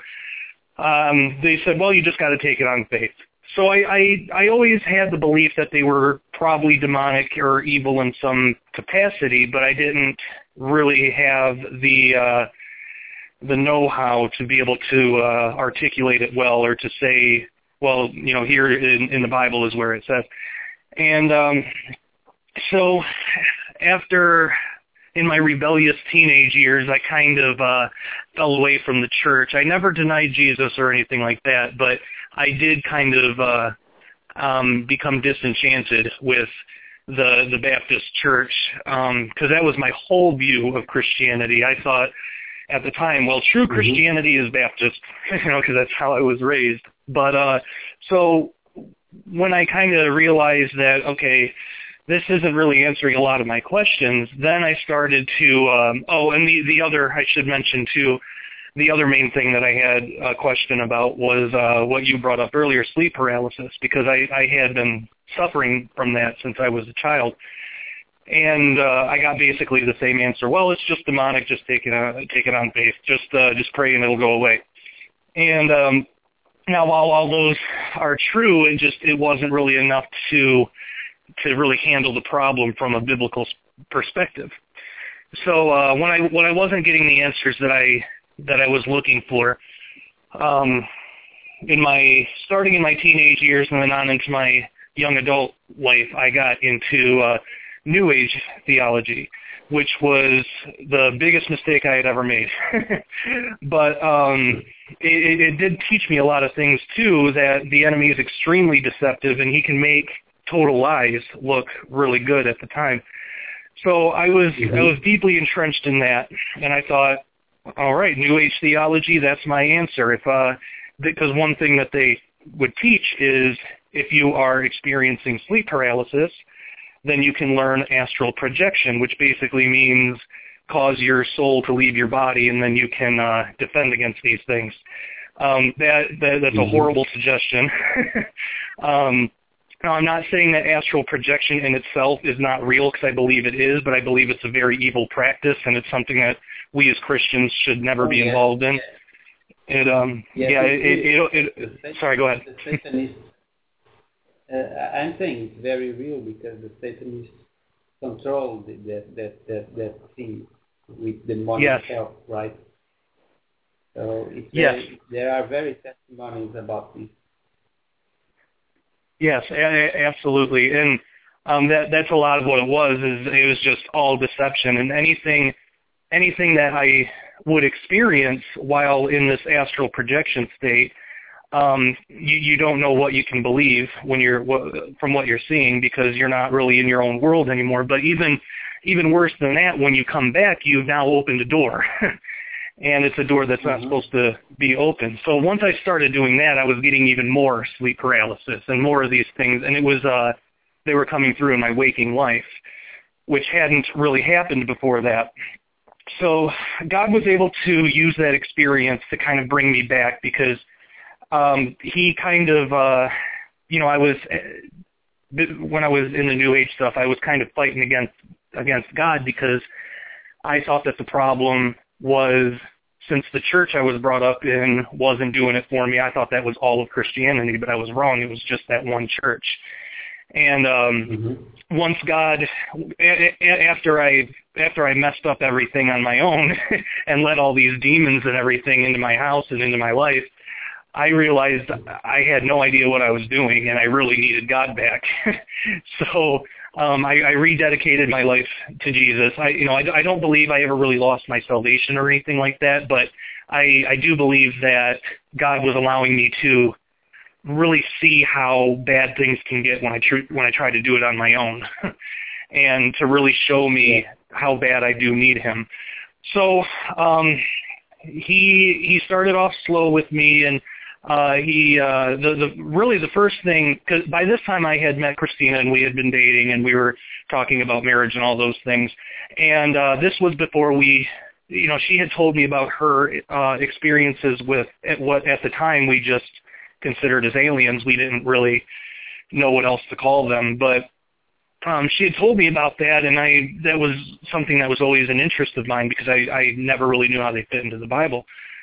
um, they said, well, you just got to take it on faith. So I, I, I always had the belief that they were probably demonic or evil in some capacity, but I didn't really have the uh, the know-how to be able to uh, articulate it well, or to say, well, you know, here in, in the Bible is where it says. And um, so after, in my rebellious teenage years, I kind of uh, fell away from the church. I never denied Jesus or anything like that, but I did kind of uh, um, become disenchanted with the the Baptist church, because um, that was my whole view of Christianity. I thought at the time, well, true mm-hmm. Christianity is Baptist, you know, because that's how I was raised. But uh, so when I kind of realized that, okay, this isn't really answering a lot of my questions, then I started to, um, oh, and the, the other, I should mention too, the other main thing that I had a question about was uh, what you brought up earlier, sleep paralysis, because I, I had been suffering from that since I was a child. And uh, I got basically the same answer. Well, it's just demonic. Just take it on, take it on faith. Just uh, just pray and it'll go away. And um, now, while all those are true, it just it wasn't really enough to to really handle the problem from a biblical perspective. So uh, when I when I wasn't getting the answers that I that I was looking for, um, in my starting in my teenage years and then on into my young adult life, I got into uh, New Age theology, which was the biggest mistake I had ever made. But um, it, it did teach me a lot of things too. That the enemy is extremely deceptive, and he can make total lies look really good at the time. So I was mm-hmm. I was deeply entrenched in that, and I thought, all right, New Age theology, that's my answer. If uh, because one thing that they would teach is if you are experiencing sleep paralysis, then you can learn astral projection, which basically means cause your soul to leave your body, and then you can uh, defend against these things. Um, that, that that's mm-hmm. a horrible suggestion. um, Now, I'm not saying that astral projection in itself is not real, because I believe it is, but I believe it's a very evil practice, and it's something that we as Christians should never Oh, be yes, involved in. yes. It, um, Yes, yeah, it it, is. it, it, The it, Satan- sorry, go ahead. The Satanist, uh, I'm saying it's very real because the Satanists control the, that, that, that, that thing with demonic Yes. help, right? So it's Yes. very, there are very testimonies about this. Yes, a- a- absolutely, and um, that that's a lot of what it was. Is it was just all deception, and anything, anything that I would experience while in this astral projection state, um, you you don't know what you can believe when you're from what you're seeing, because you're not really in your own world anymore. But even even worse than that, when you come back, you've now opened a door. And it's a door that's not Mm-hmm. supposed to be open. So once I started doing that, I was getting even more sleep paralysis and more of these things. And it was, uh, they were coming through in my waking life, which hadn't really happened before that. So God was able to use that experience to kind of bring me back, because um, he kind of, uh, you know, I was, when I was in the New Age stuff, I was kind of fighting against against God, because I thought that the problem was, since the church I was brought up in wasn't doing it for me, I thought that was all of Christianity, but I was wrong. It was just that one church. And um, Mm-hmm. once God, a- a- after I after I messed up everything on my own and let all these demons and everything into my house and into my life, I realized I had no idea what I was doing, and I really needed God back. So um, I, I rededicated my life to Jesus. I, you know, I, I don't believe I ever really lost my salvation or anything like that, but I, I do believe that God was allowing me to really see how bad things can get when I tr- when I try to do it on my own, and to really show me how bad I do need Him. So um, he he started off slow with me, and uh, he uh, the the really the first thing, because by this time I had met Christina and we had been dating and we were talking about marriage and all those things, and uh, this was before we. You know, she had told me about her uh, experiences with at what at the time we just considered as aliens. We didn't really know what else to call them, but um, she had told me about that, and I that was something that was always an interest of mine, because I, I never really knew how they fit into the Bible.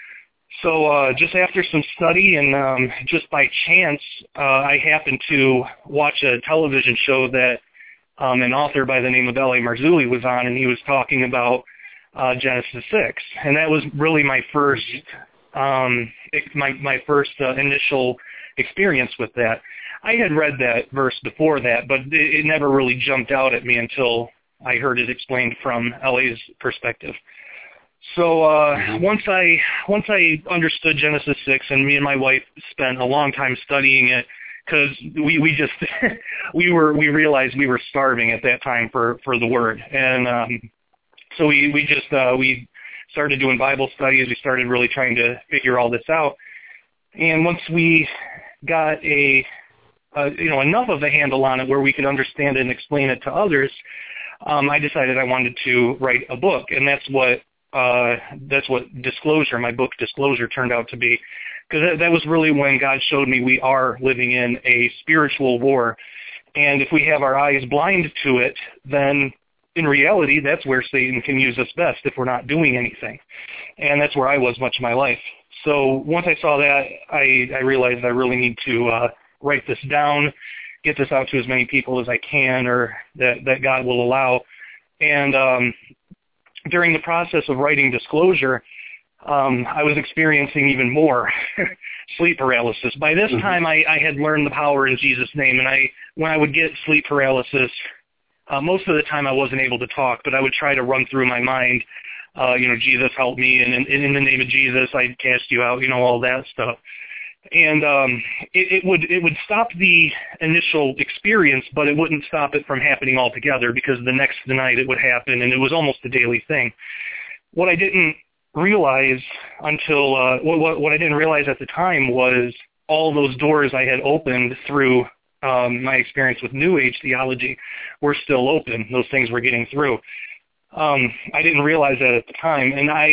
So uh, just after some study and um, just by chance, uh, I happened to watch a television show that um, an author by the name of L A Marzulli was on, and he was talking about Uh, Genesis six, and that was really my first, um, my my first uh, initial experience with that. I had read that verse before that, but it, it never really jumped out at me until I heard it explained from L A's perspective. So uh, Mm-hmm. once I once I understood Genesis six, and me and my wife spent a long time studying it, because we we just we were we realized we were starving at that time for for the Word, and um, So we, we just, uh, we started doing Bible studies. We started really trying to figure all this out. And once we got a, uh, you know, enough of a handle on it where we could understand it and explain it to others, um, I decided I wanted to write a book. And that's what, uh, that's what Disclosure, my book Disclosure, turned out to be. Because that, that was really when God showed me we are living in a spiritual war. And if we have our eyes blind to it, then in reality, that's where Satan can use us best, if we're not doing anything. And that's where I was much of my life. So once I saw that, I, I realized I really need to uh, write this down, get this out to as many people as I can, or that, that God will allow. And um, during the process of writing Disclosure, um, I was experiencing even more sleep paralysis. By this Mm-hmm. time, I, I had learned the power in Jesus' name, and I when I would get sleep paralysis, Uh, most of the time I wasn't able to talk, but I would try to run through my mind, uh, you know, Jesus help me, and in, in the name of Jesus I'd cast you out, you know, all that stuff. And um, it, it would it would stop the initial experience, but it wouldn't stop it from happening altogether, because the next night it would happen, and it was almost a daily thing. What I didn't realize until uh, what, what I didn't realize at the time was all those doors I had opened through Um, my experience with New Age theology were still open. Those things were getting through. Um, I didn't realize that at the time, and I,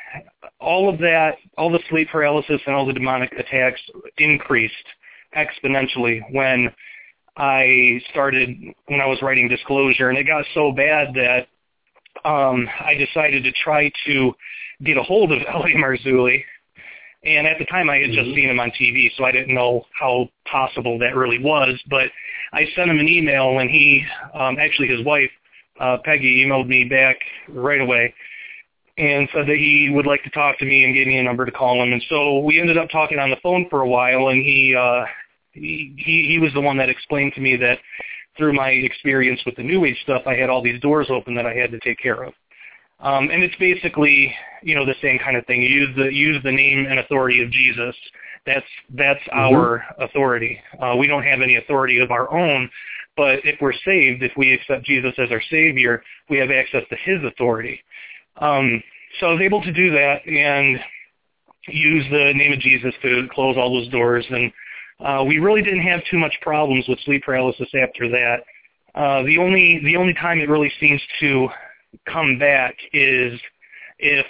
all of that, all the sleep paralysis and all the demonic attacks increased exponentially when I started when I was writing Disclosure, and it got so bad that um, I decided to try to get a hold of L A Marzulli. And at the time, I had just mm-hmm. seen him on T V, so I didn't know how possible that really was. But I sent him an email, and he, um, actually his wife, uh, Peggy, emailed me back right away and said that he would like to talk to me and gave me a number to call him. And so we ended up talking on the phone for a while, and he, uh, he, he, he was the one that explained to me that through my experience with the New Age stuff, I had all these doors open that I had to take care of. Um, and it's basically, you know, the same kind of thing. You use the use the name and authority of Jesus. That's that's mm-hmm. our authority. Uh, we don't have any authority of our own, but if we're saved, if we accept Jesus as our Savior, we have access to His authority. Um, so I was able to do that and use the name of Jesus to close all those doors. And uh, we really didn't have too much problems with sleep paralysis after that. Uh, the only the only time it really seems to come back is if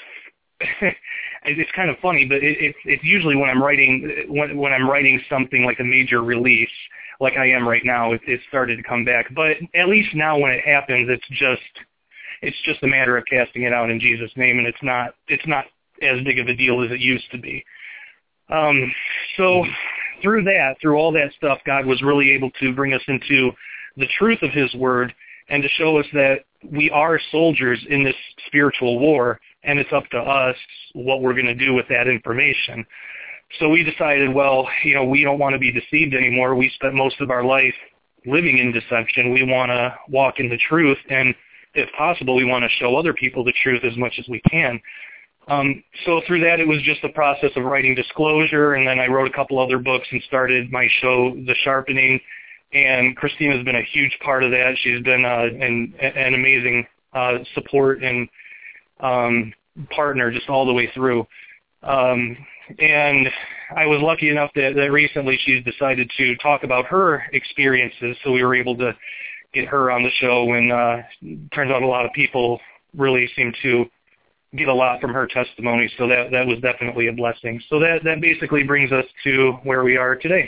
it's kind of funny, but it, it, it's usually when I'm writing when when I'm writing something like a major release, like I am right now. It, it started to come back, but at least now when it happens, it's just it's just a matter of casting it out in Jesus' name, and it's not it's not as big of a deal as it used to be. Um, so through that, through all that stuff, God was really able to bring us into the truth of His Word and to show us that we are soldiers in this spiritual war, and it's up to us what we're going to do with that information. So we decided, well, you know, we don't want to be deceived anymore. We spent most of our life living in deception. We want to walk in the truth, and if possible, we want to show other people the truth as much as we can. Um, so through that, it was just the process of writing Disclosure, and then I wrote a couple other books and started my show, The Sharpening. And Christina's been a huge part of that. She's been uh, an, an amazing uh, support and um, partner just all the way through. Um, and I was lucky enough that, that recently she's decided to talk about her experiences, so we were able to get her on the show. And uh, turns out a lot of people really seem to get a lot from her testimony, so that, that was definitely a blessing. So that, that basically brings us to where we are today.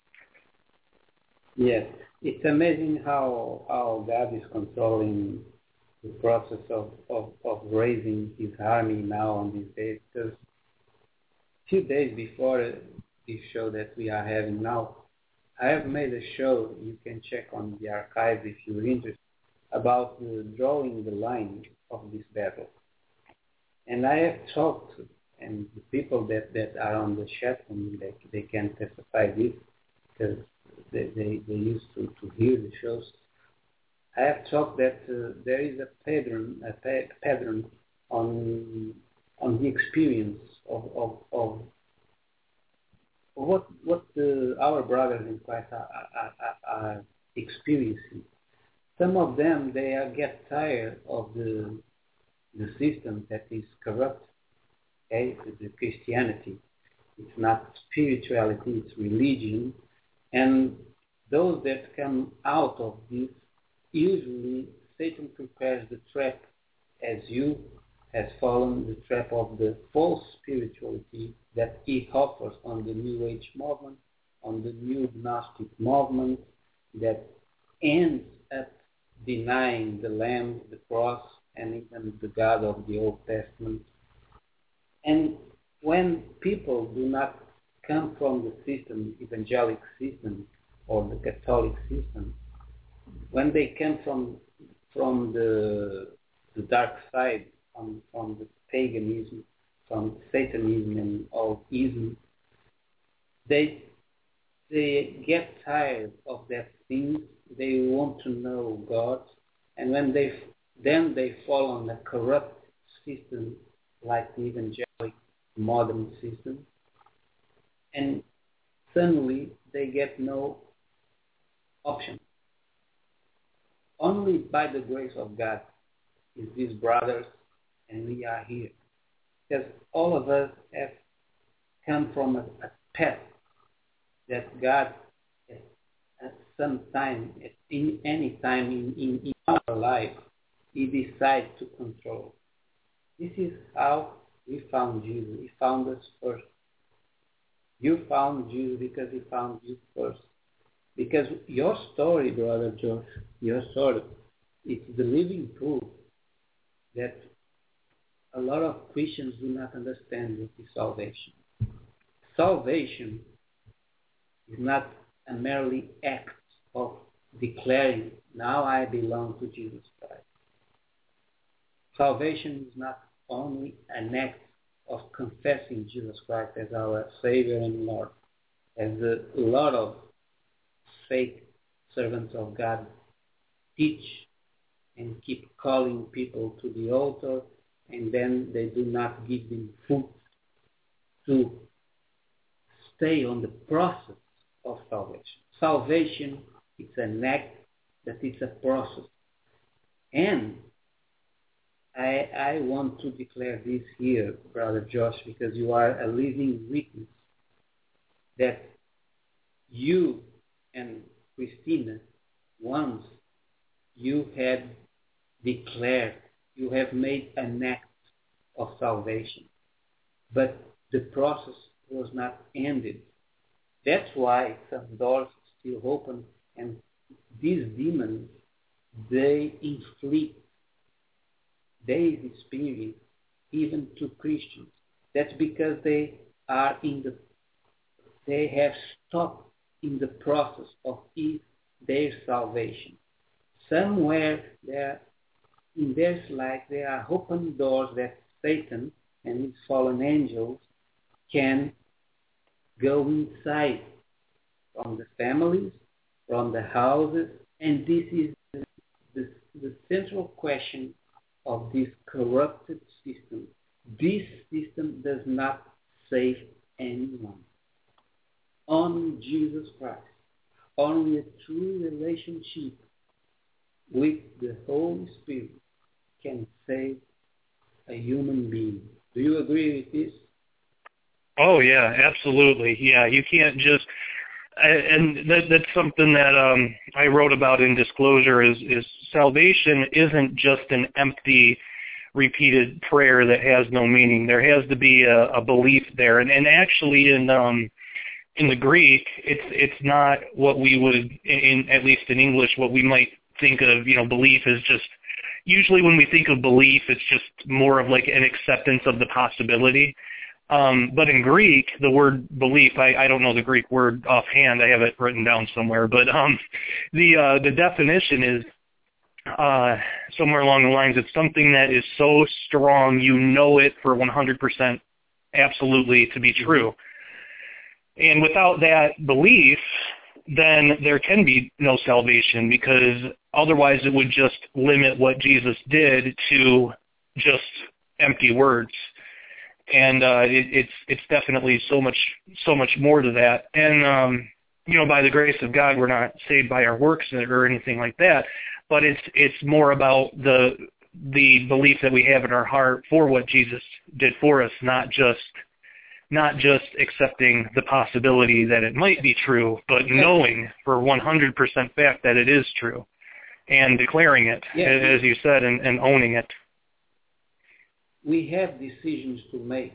Yes, it's amazing how how God is controlling the process of, of, of raising His army now on these days. Because a few days before this show that we are having now, I have made a show, you can check on the archive if you're interested, about uh, drawing the line of this battle. And I have talked, and the people that, that are on the chat, and they, they can testify this, because They, they, they used to, to hear the shows. I have talked that uh, there is a pattern a pa- pattern on on the experience of of, of what what the, our brothers in Christ are, are, are, are experiencing. Some of them they are get tired of the the system that is corrupt. Okay, the Christianity. It's not spirituality. It's religion. And those that come out of this, usually Satan prepares the trap, as you has fallen, the trap of the false spirituality that he offers on the New Age movement, on the New Gnostic movement, that ends up denying the Lamb, the cross, and even the God of the Old Testament. And when people do not come from the system, evangelic system, or the Catholic system, when they come from from the the dark side, from, from the paganism, from Satanism and all ism, they they get tired of that thing. They want to know God, and when they then they fall on a corrupt system like the evangelic modern system. And suddenly they get no option. Only by the grace of God is these brothers, and we are here. Because all of us have come from a, a path that God at, at some time, at in, any time in, in, in our life, He decides to control. This is how we found Jesus. He found us first. You found Jesus because He found you first. Because your story, Brother Josh, your story, it's the living proof that a lot of Christians do not understand what is salvation. Salvation is not a merely act of declaring, now I belong to Jesus Christ. Salvation is not only an act of confessing Jesus Christ as our Savior and Lord, as a lot of fake servants of God teach and keep calling people to the altar, and then they do not give them food to stay on the process of salvation. Salvation, it's an act, that it's a process. And I, I want to declare this here, Brother Josh, because you are a living witness that you and Christina, once you had declared, you have made an act of salvation, but the process was not ended. That's why some doors are still open, and these demons, they inflict their experience even to Christians. That's because they are in the, they have stopped in the process of their salvation. Somewhere there, in their life, there are open doors that Satan and his fallen angels can go inside from the families, from the houses, and this is the, the, the central question of this corrupted system. This system does not save anyone. Only Jesus Christ, only a true relationship with the Holy Spirit can save a human being. Do you agree with this? Oh yeah, absolutely. Yeah, you can't just, and that, that's something that um, I wrote about in Disclosure. Is is salvation isn't just an empty, repeated prayer that has no meaning. There has to be a, a belief there, and and actually in um, in the Greek, it's it's not what we would, in at least in English, what we might think of. You know, belief is just. Usually when we think of belief, it's just more of like an acceptance of the possibility. Um, but in Greek, the word belief, I, I don't know the Greek word offhand. I have it written down somewhere. But um, the uh, the definition is uh, somewhere along the lines, it's something that is so strong you know it for one hundred percent absolutely to be true. And without that belief, then there can be no salvation, because otherwise it would just limit what Jesus did to just empty words. And uh, it, it's it's definitely so much so much more to that. And um, you know, by the grace of God, we're not saved by our works or anything like that. But it's it's more about the the belief that we have in our heart for what Jesus did for us, not just not just accepting the possibility that it might be true, but knowing for one hundred percent fact that it is true, and declaring it, yeah, as you said, and, and owning it. We have decisions to make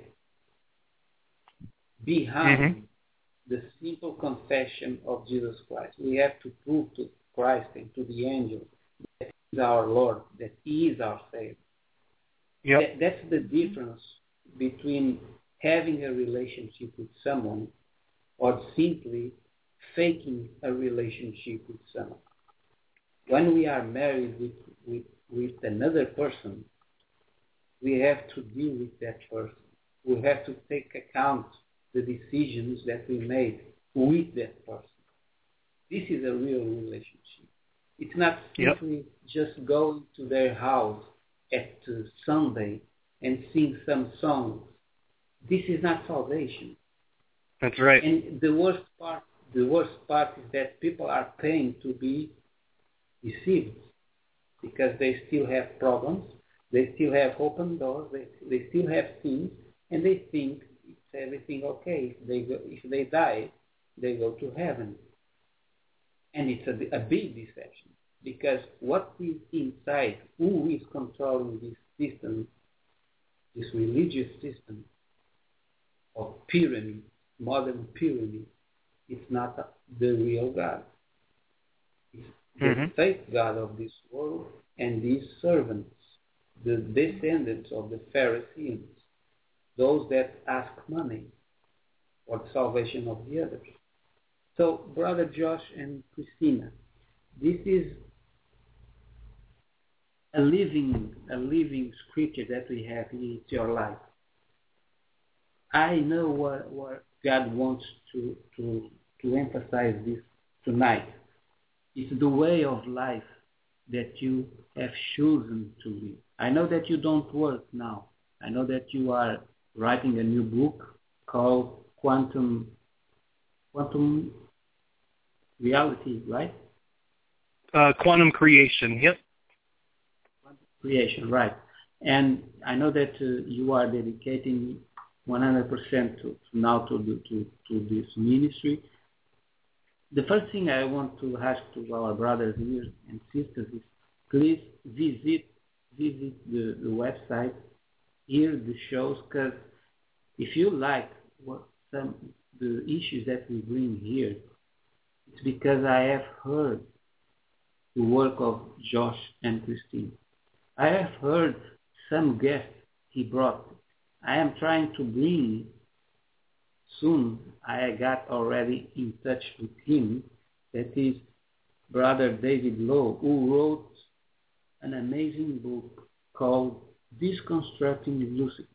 behind mm-hmm. the simple confession of Jesus Christ. We have to prove to Christ and to the angels that He is our Lord, that He is our Savior. Yep. That, that's the difference between having a relationship with someone or simply faking a relationship with someone. When we are married with, with, with another person, we have to deal with that person. We have to take account the decisions that we made with that person. This is a real relationship. It's not simply yep. just going to their house at uh, Sunday and sing some songs. This is not salvation. That's right. And the worst part, the worst part is that people are paying to be deceived because they still have problems. They still have open doors. They they still have sins, and they think it's everything okay. If they go, if they die, they go to heaven, and it's a, a big deception, because what is inside, who is controlling this system, this religious system of pyramid, modern pyramid, it's not the real God. the Mm-hmm. fake God of this world, and these servants, the descendants of the Pharisees, those that ask money for the salvation of the others. So, Brother Josh and Christina, this is a living, a living scripture that we have in your life. I know what, what God wants to, to, to emphasize this tonight. It's the way of life that you have chosen to live. I know that you don't work now. I know that you are writing a new book called Quantum Quantum Reality, right? Uh, quantum creation, yep. Quantum Creation, right. And I know that uh, you are dedicating one hundred percent to, to now to, the, to, to this ministry. The first thing I want to ask to our brothers here and sisters is please visit visit the, the website, hear the shows, because if you like what some the issues that we bring here, it's because I have heard the work of Josh and Christine. I have heard some guests he brought. I am trying to bring soon. I got already in touch with him. That is Brother David Lowe, who wrote an amazing book called Deconstructing Lucifer.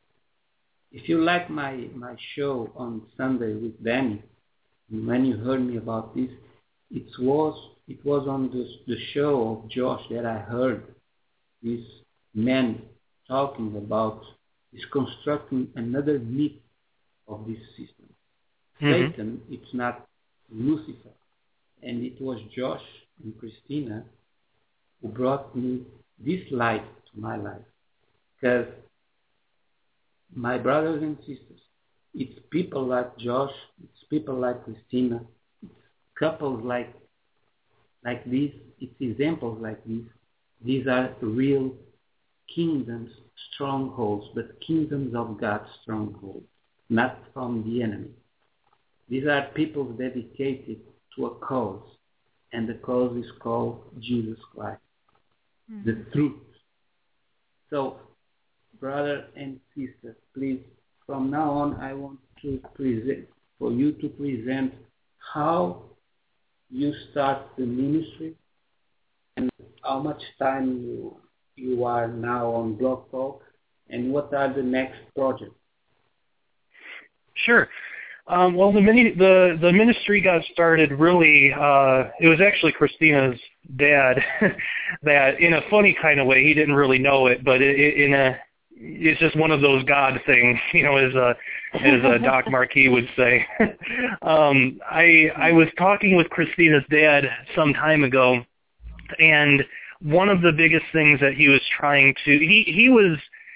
If you like my, my show on Sunday with Danny, when you heard me about this, it was it was on the, the show of Josh that I heard this man talking about deconstructing another myth of this system. Mm-hmm. Satan, it's not Lucifer. And it was Josh and Christina who brought me this light to my life. Because my brothers and sisters, it's people like Josh, it's people like Christina, it's couples like like this, it's examples like this. These are real kingdoms, strongholds, but kingdoms of God's strongholds, not from the enemy. These are people dedicated to a cause, and the cause is called Jesus Christ, mm-hmm. the truth. So, brother and sister, please, from now on, I want to present, for you to present how you start the ministry and how much time you you are now on Blog Talk, and what are the next projects? Sure. Um, well, the, mini, the the ministry got started really, uh, it was actually Christina's dad that, in a funny kind of way, he didn't really know it, but it, it, in a, it's just one of those God things, you know, as a, as a Doc Marquis would say. um, I I was talking with Christina's dad some time ago, and one of the biggest things that he was trying to, he, he was,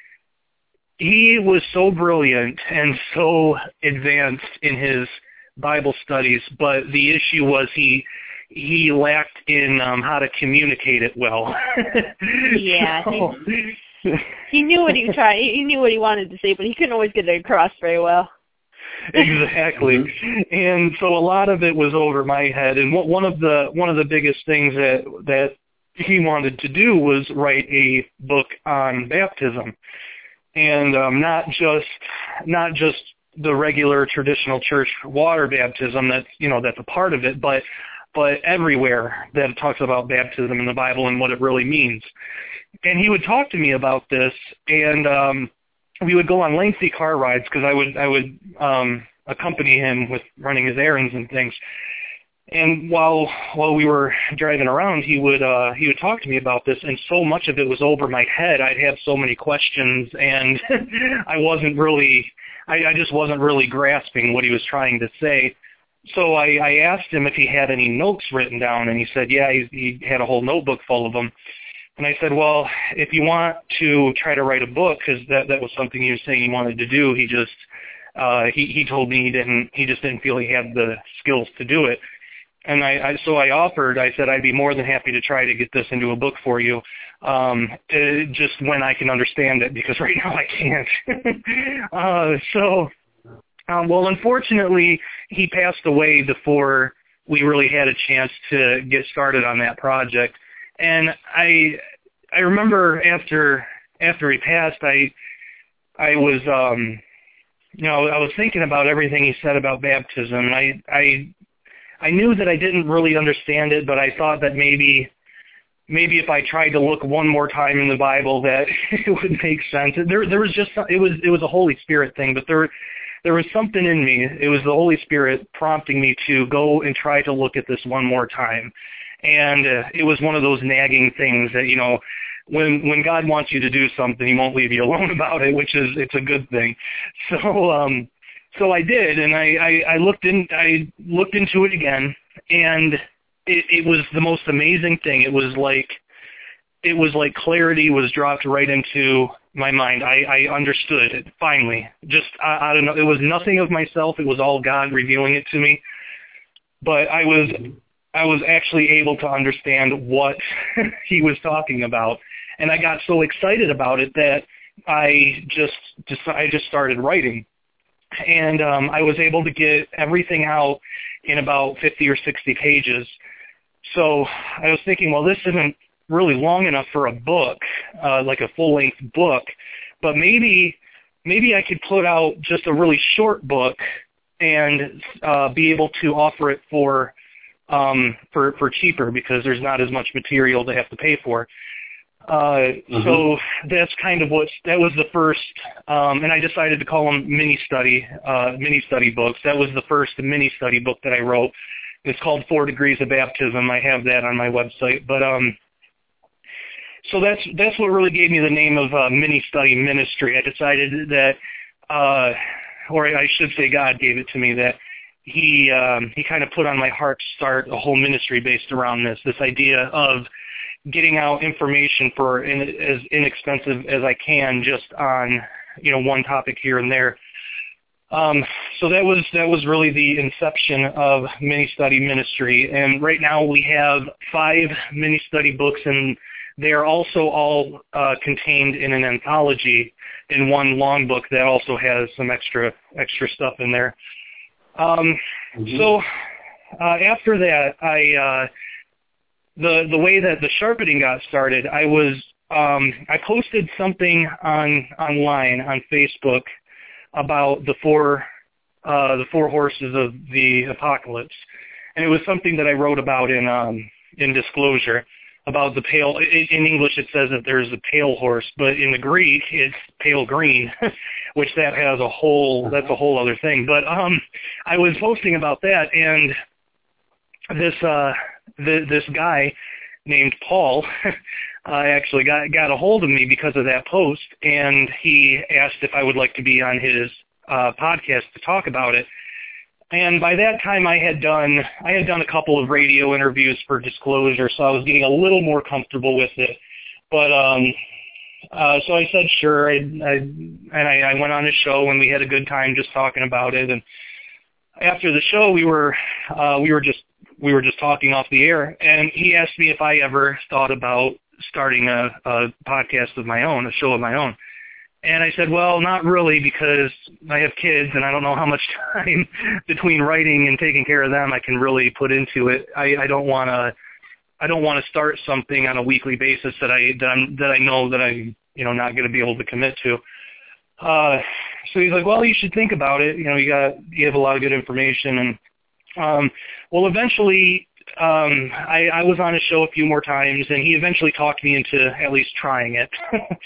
he was so brilliant and so advanced in his Bible studies, but the issue was he, he lacked in um, how to communicate it well. Yeah. So, he, he knew what he was trying, he knew what he wanted to say, but he couldn't always get it across very well. Exactly. And so a lot of it was over my head. And what, one of the, one of the biggest things that, that he wanted to do was write a book on baptism, and um, not just not just the regular traditional church water baptism that's you know that's a part of it, but but everywhere that it talks about baptism in the Bible and what it really means. And he would talk to me about this, and um, we would go on lengthy car rides because I would I would um, accompany him with running his errands and things. And while while we were driving around, he would uh, he would talk to me about this, and so much of it was over my head. I'd have so many questions, and I wasn't really, I, I just wasn't really grasping what he was trying to say. So I, I asked him if he had any notes written down, and he said, yeah, he, he had a whole notebook full of them. And I said, well, if you want to try to write a book, because that that was something he was saying he wanted to do, he just uh, he he told me he didn't, he just didn't feel he had the skills to do it. And I, I, so I offered, I said, I'd be more than happy to try to get this into a book for you, um, uh, just when I can understand it, because right now I can't. uh, so, um, well, unfortunately, he passed away before we really had a chance to get started on that project. And I I remember after after he passed, I I was um you know I was thinking about everything he said about baptism. And I I I knew that I didn't really understand it, but I thought that maybe maybe if I tried to look one more time in the Bible, that it would make sense. There there was just it was it was a Holy Spirit thing, but there there was something in me. It was the Holy Spirit prompting me to go and try to look at this one more time. And uh, it was one of those nagging things that, you know, when when God wants you to do something, he won't leave you alone about it, which is it's a good thing. So um so I did, and I, I, I looked in I looked into it again, and it, it was the most amazing thing. It was like it was like clarity was dropped right into my mind. I, I understood it finally. Just I, I don't know. It was nothing of myself. It was all God revealing it to me. But I was I was actually able to understand what he was talking about, and I got so excited about it that I just just I just started writing, and um, I was able to get everything out in about fifty or sixty pages. So I was thinking, well, this isn't really long enough for a book, uh, like a full-length book, but maybe maybe I could put out just a really short book and uh, be able to offer it for um, for for cheaper because there's not as much material to have to pay for. Uh, mm-hmm. So that's kind of what that was the first, um, and I decided to call them mini study uh, mini study books. That was the first mini study book that I wrote. It's called Four Degrees of Baptism. I have that on my website, but um. So that's that's what really gave me the name of uh, Mini Study Ministry. I decided that, uh, or I should say God gave it to me, that he um, he kind of put on my heart to start a whole ministry based around this, this idea of getting out information for in, as inexpensive as I can just on, you know, one topic here and there. Um, so that was that was really the inception of Mini Study Ministry. And right now we have five mini study books, and they are also all uh, contained in an anthology in one long book that also has some extra extra stuff in there. Um, mm-hmm. So uh, after that, I uh, the the way that the sharpening got started, I was um, I posted something on online on Facebook about the four uh, the four horses of the apocalypse, and it was something that I wrote about in um, in Disclosure. About the pale, in English it says that there's a pale horse, but in the Greek it's pale green, which that has a whole, that's a whole other thing. But um, I was posting about that, and this uh, the, this guy named Paul uh, actually got got a hold of me because of that post, and he asked if I would like to be on his uh, podcast to talk about it. And by that time, I had done I had done a couple of radio interviews for Disclosure, so I was getting a little more comfortable with it. But um, uh, so I said sure, I, I, and I, I went on his show, and we had a good time just talking about it. And after the show, we were uh, we were just we were just talking off the air, and he asked me if I ever thought about starting a, a podcast of my own, a show of my own. And I said, well, not really, because I have kids, and I don't know how much time between writing and taking care of them I can really put into it. I, I don't want to, I don't want to start something on a weekly basis that I that, I'm, that I know that I'm, you know, not going to be able to commit to. Uh, so he's like, well, you should think about it. You know, you got, you have a lot of good information, and um, well, eventually, um, I, I was on his show a few more times, and he eventually talked me into at least trying it.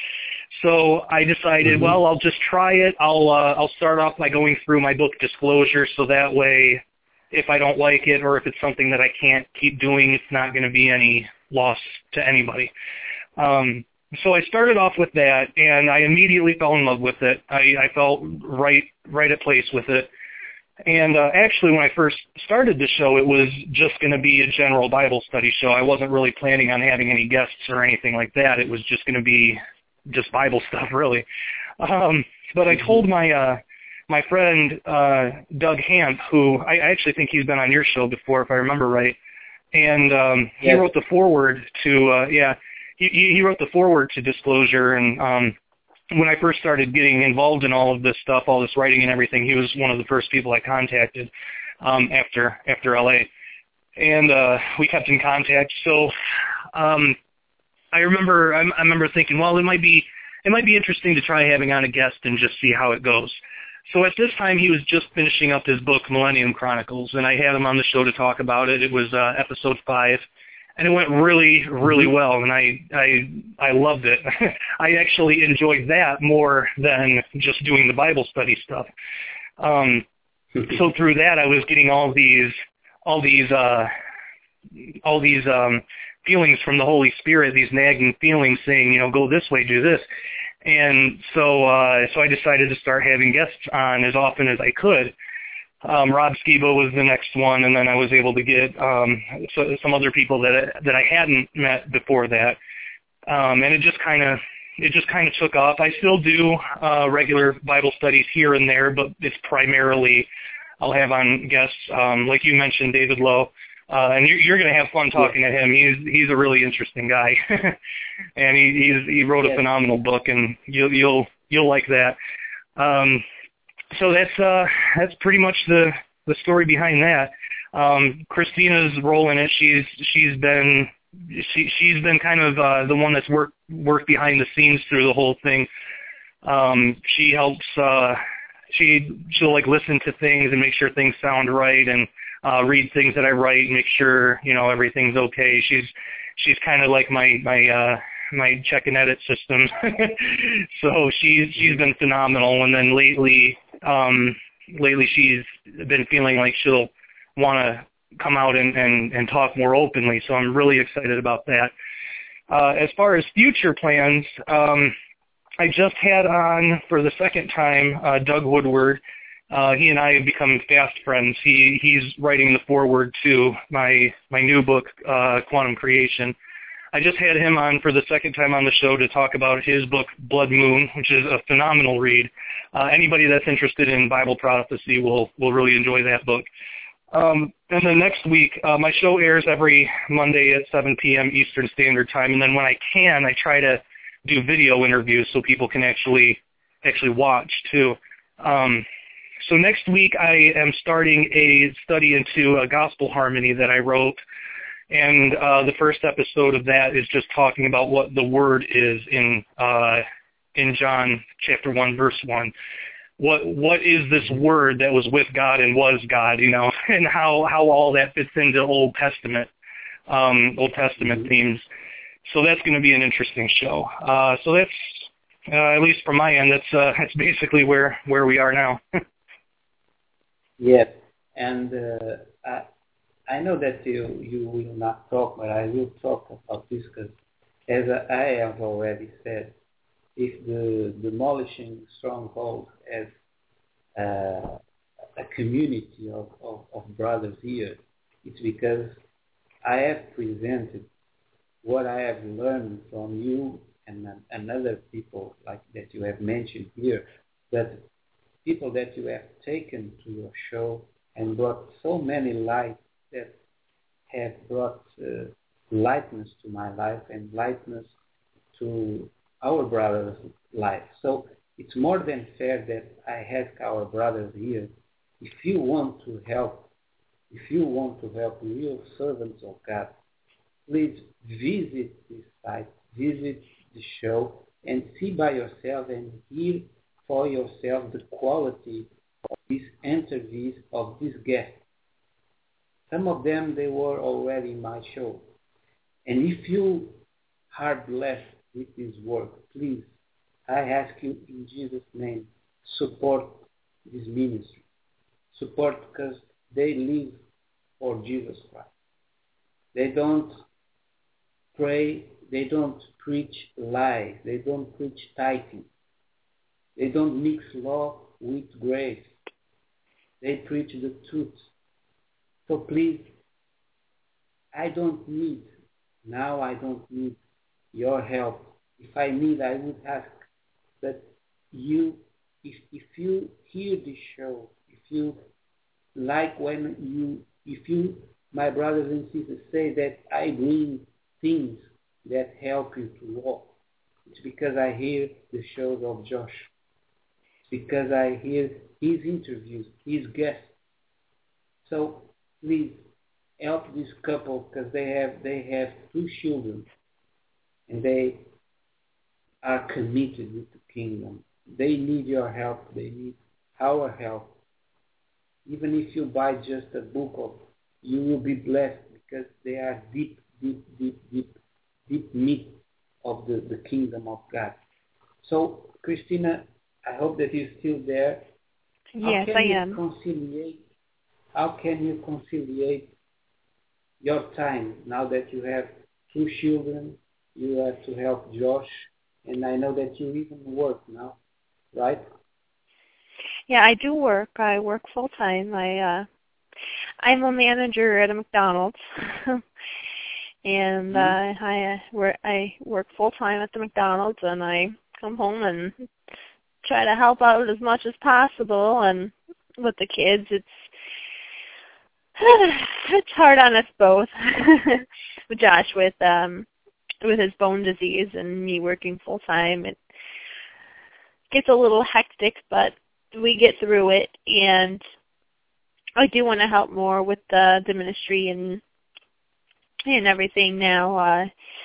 So I decided, mm-hmm. well, I'll just try it. I'll uh, I'll start off by going through my book Disclosure, so that way, if I don't like it or if it's something that I can't keep doing, it's not going to be any loss to anybody. Um, so I started off with that, and I immediately fell in love with it. I, I felt right right at place with it. And uh, actually, when I first started the show, it was just going to be a general Bible study show. I wasn't really planning on having any guests or anything like that. It was just going to be just Bible stuff, really. Um, but I told my uh, my friend uh, Doug Hamp, who I actually think he's been on your show before, if I remember right, and um, he yes. wrote the foreword to uh, yeah, he he wrote the foreword to Disclosure, and um, when I first started getting involved in all of this stuff, all this writing and everything, he was one of the first people I contacted um, after after L A. and uh, we kept in contact. So um, I remember I, I remember thinking, well, it might be it might be interesting to try having on a guest and just see how it goes. So at this time, he was just finishing up his book, Millennium Chronicles, and I had him on the show to talk about it. It was uh, episode five, and it went really, really well, and I I, I loved it. I actually enjoyed that more than just doing the Bible study stuff. Um, so through that, I was getting all these all these uh, all these um, feelings from the Holy Spirit, these nagging feelings saying, you know, go this way, do this. And so uh, so I decided to start having guests on as often as I could. Um, Rob Skiba was the next one, and then I was able to get um, so, some other people that that I hadn't met before that. Um, and it just kind of it just kind of took off. I still do uh, regular Bible studies here and there, but it's primarily I'll have on guests um, like you mentioned, David Lowe. Uh, and you're, you're going to have fun talking to him. He's he's a really interesting guy, and he he's, he wrote a phenomenal book, and you'll you'll you'll like that. Um, so that's uh, that's pretty much the, the story behind that. Um, Christina's role in it. She's she's been she she's been kind of uh, the one that's worked worked behind the scenes through the whole thing. Um, she helps. Uh, she she'll like listen to things and make sure things sound right, and Uh, read things that I write and make sure, you know, everything's okay. She's she's kind of like my my uh, my check and edit system. So she's she's been phenomenal. And then lately, um, lately she's been feeling like she'll want to come out and, and, and talk more openly. So I'm really excited about that. Uh, as far as future plans, um, I just had on for the second time uh, Doug Woodward. Uh, he and I have become fast friends. He he's writing the foreword to my my new book, uh, Quantum Creation. I just had him on for the second time on the show to talk about his book, Blood Moon, which is a phenomenal read. Uh, anybody that's interested in Bible prophecy will will really enjoy that book. Um, and then next week, uh, my show airs every Monday at seven p.m. Eastern Standard Time. And then when I can, I try to do video interviews so people can actually actually watch too. Um, So next week I am starting a study into a gospel harmony that I wrote, and uh, the first episode of that is just talking about what the word is in uh, in John chapter one verse one. What what is this word that was with God and was God, you know, and how, how all that fits into Old Testament um, Old Testament mm-hmm. themes. So that's going to be an interesting show. Uh, so that's uh, at least from my end, that's uh, that's basically where where we are now. Yes, and uh, I, I know that you, you will not talk, but I will talk about this because, as I have already said, if the demolishing stronghold as uh, a community of, of, of brothers here, it's because I have presented what I have learned from you and, and other people like that you have mentioned here, that people that you have taken to your show and brought so many lights that have brought uh, lightness to my life and lightness to our brother's life. So it's more than fair that I ask our brothers here, if you want to help, if you want to help real servants of God, please visit this site, visit the show, and see by yourself and hear for yourself the quality of these interviews of these guests. Some of them, they were already in my show. And if you are blessed with this work, please, I ask you in Jesus' name, support this ministry. Support because they live for Jesus Christ. They don't pray, they don't preach lies, they don't preach tithing. They don't mix law with grace. They preach the truth. So please, I don't need, now I don't need your help. If I need, I would ask that you, if, if you hear this show, if you like when you, if you, my brothers and sisters, say that I bring things that help you to walk, it's because I hear the shows of Josh. Because I hear his interviews, his guests. So please help this couple because they have they have two children and they are committed with the kingdom. They need your help. They need our help. Even if you buy just a book of, you will be blessed because they are deep, deep, deep, deep, deep meat of the, the kingdom of God. So, Christina, I hope that you're still there. Yes, how can I you am. Conciliate, how can you conciliate your time now that you have two children, you have to help Josh, and I know that you even work now, right? Yeah, I do work. I work full time. I uh I'm a manager at a McDonald's. and Mm-hmm. uh I uh, work I work full time at the McDonald's, and I come home and try to help out as much as possible. And with the kids, it's it's hard on us both. With Josh with um with his bone disease and me working full time, it gets a little hectic, but we get through it. And I do want to help more with the, the ministry and and everything now. Uh,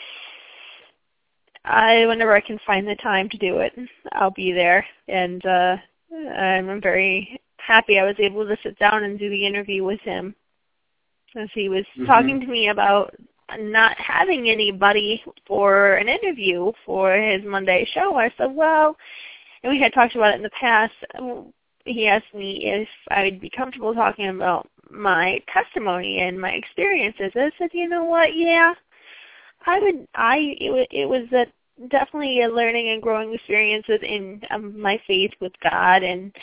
I whenever I can find the time to do it, I'll be there. And uh, I'm very happy I was able to sit down and do the interview with him, as he was Mm-hmm. talking to me about not having anybody for an interview for his Monday show. I said, well, and we had talked about it in the past. He asked me if I would be comfortable talking about my testimony and my experiences. I said, you know what? Yeah, I would. I it, was- it was a, definitely a learning and growing experience within um, my faith with God, and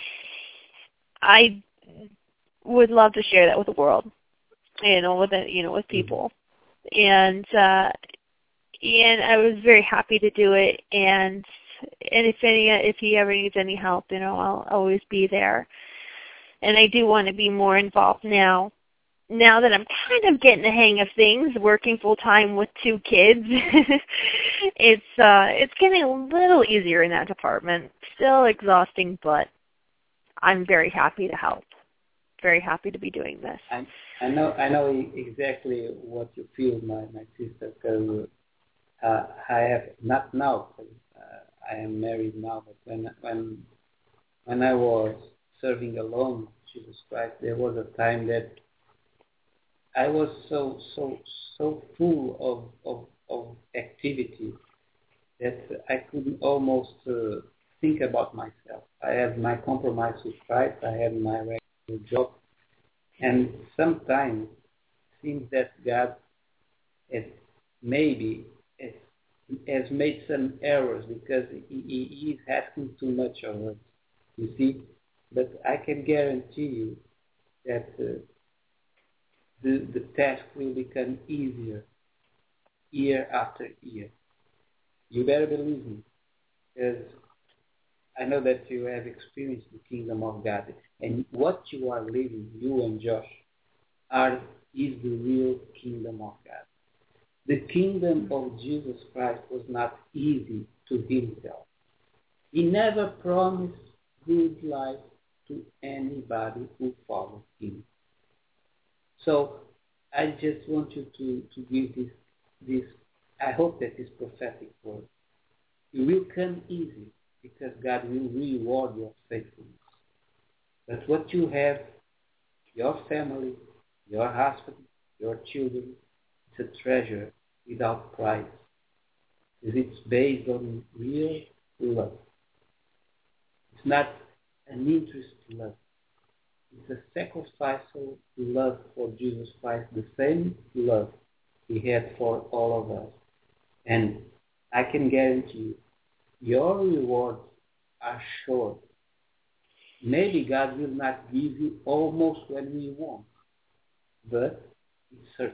I would love to share that with the world. You know, with it, you know, with people, and uh, and I was very happy to do it. And and if any, if he ever needs any help, you know, I'll always be there. And I do want to be more involved now. Now that I'm kind of getting the hang of things, working full time with two kids, it's uh, it's getting a little easier in that department. Still exhausting, but I'm very happy to help. Very happy to be doing this. I, I know I know exactly what you feel, my, my sister, because uh, I have, not now, 'cause, uh, I am married now, but when when when I was serving alone Jesus Christ, there was a time that I was so so so full of of, of activity that I couldn't almost uh, think about myself. I had my compromise with Christ, I had my regular job, and sometimes it seems that God has maybe has, has made some errors because he, he, he is asking too much of us, you see. But I can guarantee you that uh, the, the task will become easier year after year. You better believe me, because I know that you have experienced the kingdom of God, and what you are living, you and Josh, are is the real kingdom of God. The kingdom of Jesus Christ was not easy to himself. He never promised good life to anybody who followed him. So I just want you to, to give this, this, I hope that this prophetic word. It will come easy because God will reward your faithfulness. But what you have, your family, your husband, your children, it's a treasure without price. It's based on real love. It's not an interest love. It's a sacrificial love for Jesus Christ, the same love he had for all of us. And I can guarantee you, your rewards are sure. Maybe God will not give you almost when we want, but it's certain.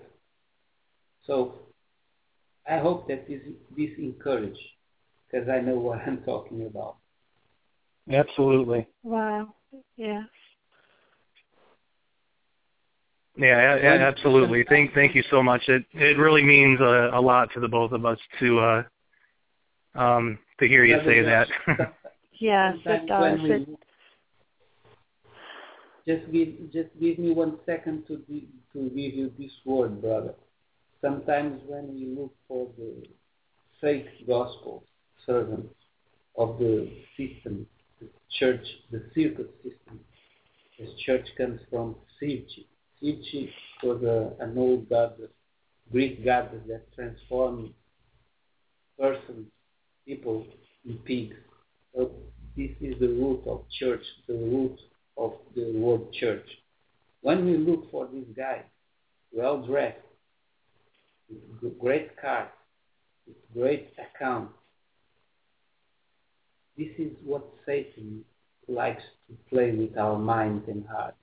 So I hope that this, this encourages, because I know what I'm talking about. Absolutely. Wow. Yeah. Yeah, yeah, absolutely. Thank, thank you so much. It, it really means a, a lot to the both of us to, uh, um, to hear you say that. Yes, it does. When we, It, just give just give me one second to di- to give you this word, brother. Sometimes when we look for the fake gospel servants of the system, the church, the circuit system, this church comes from Circe. Circe was a, an old goddess, Greek goddess that transformed persons, people, in pigs. So this is the root of church, the root of the word church. When we look for this guy, well dressed, with great cars, with great accounts, this is what Satan likes to play with our minds and hearts.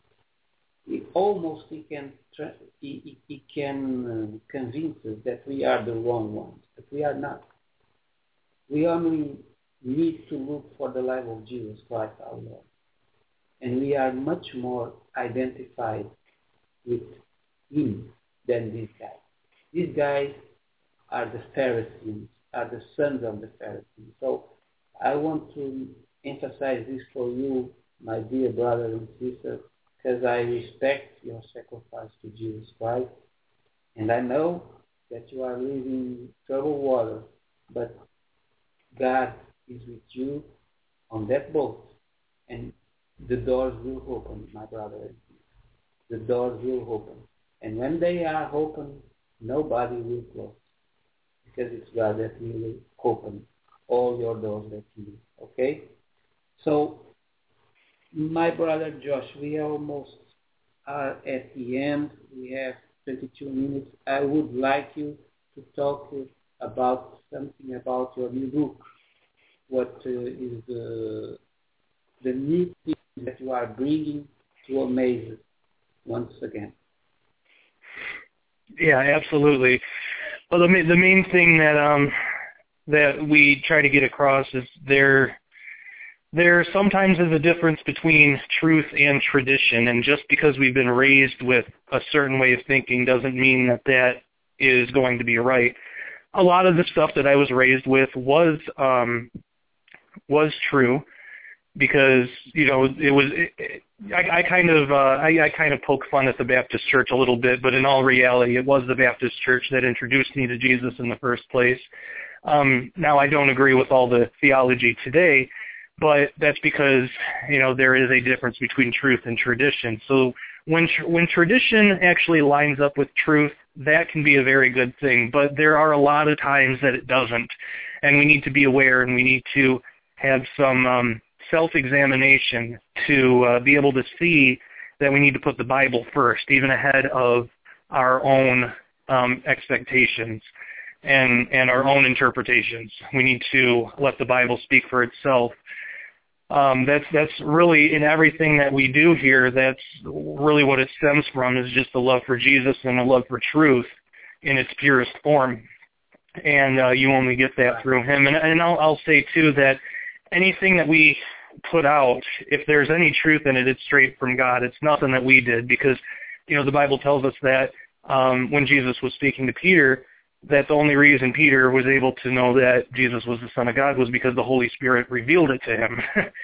He almost he can he, he, he can uh, convince us that we are the wrong ones, but we are not. We only need to look for the life of Jesus Christ our Lord, and we are much more identified with him than these guys. These guys are the Pharisees, are the sons of the Pharisees. So I want to emphasize this for you, my dear brothers and sisters, because I respect your sacrifice to Jesus Christ, and I know that you are living troubled waters, but God is with you on that boat, and the doors will open, my brother and sister. The doors will open, and when they are open, nobody will close, because it's God that will open all your doors that you need. Okay? So, my brother Josh, we almost are at the end. We have twenty-two minutes. I would like you to talk about something about your new book. What uh, is the the new thing that you are bringing to amaze us once again? Yeah, absolutely. Well, the the main thing that um that we try to get across is there there sometimes is a difference between truth and tradition, and just because we've been raised with a certain way of thinking doesn't mean that that is going to be right. A lot of the stuff that I was raised with was um was true, because you know it was it, it, I, I kind of uh, I, I kind of poke fun at the Baptist Church a little bit, but in all reality, it was the Baptist Church that introduced me to Jesus in the first place. Um, now I don't agree with all the theology today, but that's because you know there is a difference between truth and tradition. So when when tradition actually lines up with truth, that can be a very good thing. But there are a lot of times that it doesn't, and we need to be aware, and we need to have some um, self-examination to uh, be able to see that we need to put the Bible first, even ahead of our own um, expectations and, and our own interpretations. We need to let the Bible speak for itself. Um, that's that's really in everything that we do here. That's really what it stems from, is just the love for Jesus and the love for truth in its purest form. And uh, you only get that through him. And, and I'll, I'll say, too, that anything that we put out, if there's any truth in it, it's straight from God. It's nothing that we did, because, you know, the Bible tells us that um, when Jesus was speaking to Peter, that the only reason Peter was able to know that Jesus was the Son of God was because the Holy Spirit revealed it to him.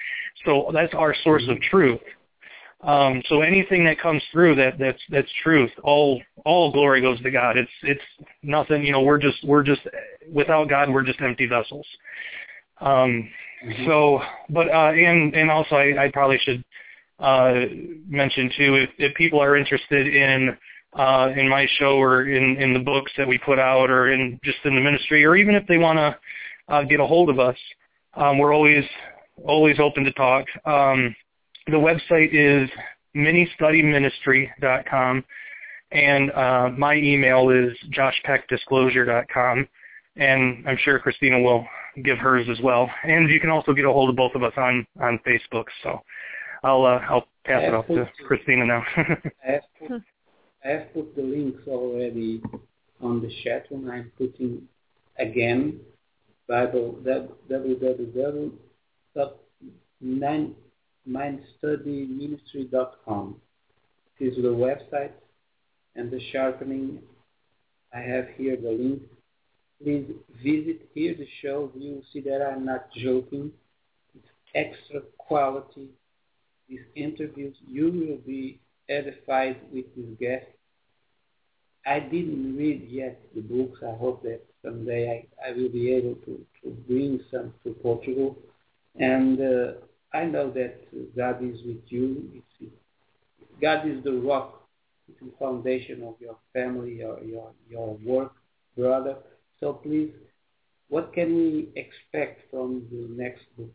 So that's our source of truth. Um, so anything that comes through that that's that's truth. All all glory goes to God. It's it's nothing. You know, we're just we're just without God, we're just empty vessels. Um, mm-hmm. So, but uh, and and also I, I probably should uh, mention too, if, if people are interested in uh, in my show or in, in the books that we put out, or in just in the ministry, or even if they want to uh, get a hold of us, um, we're always always open to talk. Um, the website is mini study ministry dot com, and uh, my email is josh peck disclosure dot com, and I'm sure Christina will give hers as well. And you can also get a hold of both of us on, on Facebook. So I'll uh, I'll pass it off to Christina now. I, have put, I have put the links already on the chat room. I'm putting again Bible w w w dot mind study ministry dot com. This is the website, and the sharpening. I have here the link. Please visit here the show. You will see that I'm not joking. It's extra quality these interviews. You will be edified with this guest. I didn't read yet the books. I hope that someday I, I will be able to, to bring some to Portugal. And uh, I know that God is with you. It's, God is the rock, it's the foundation of your family, your, your, your work, brother. So please, what can we expect from the next book?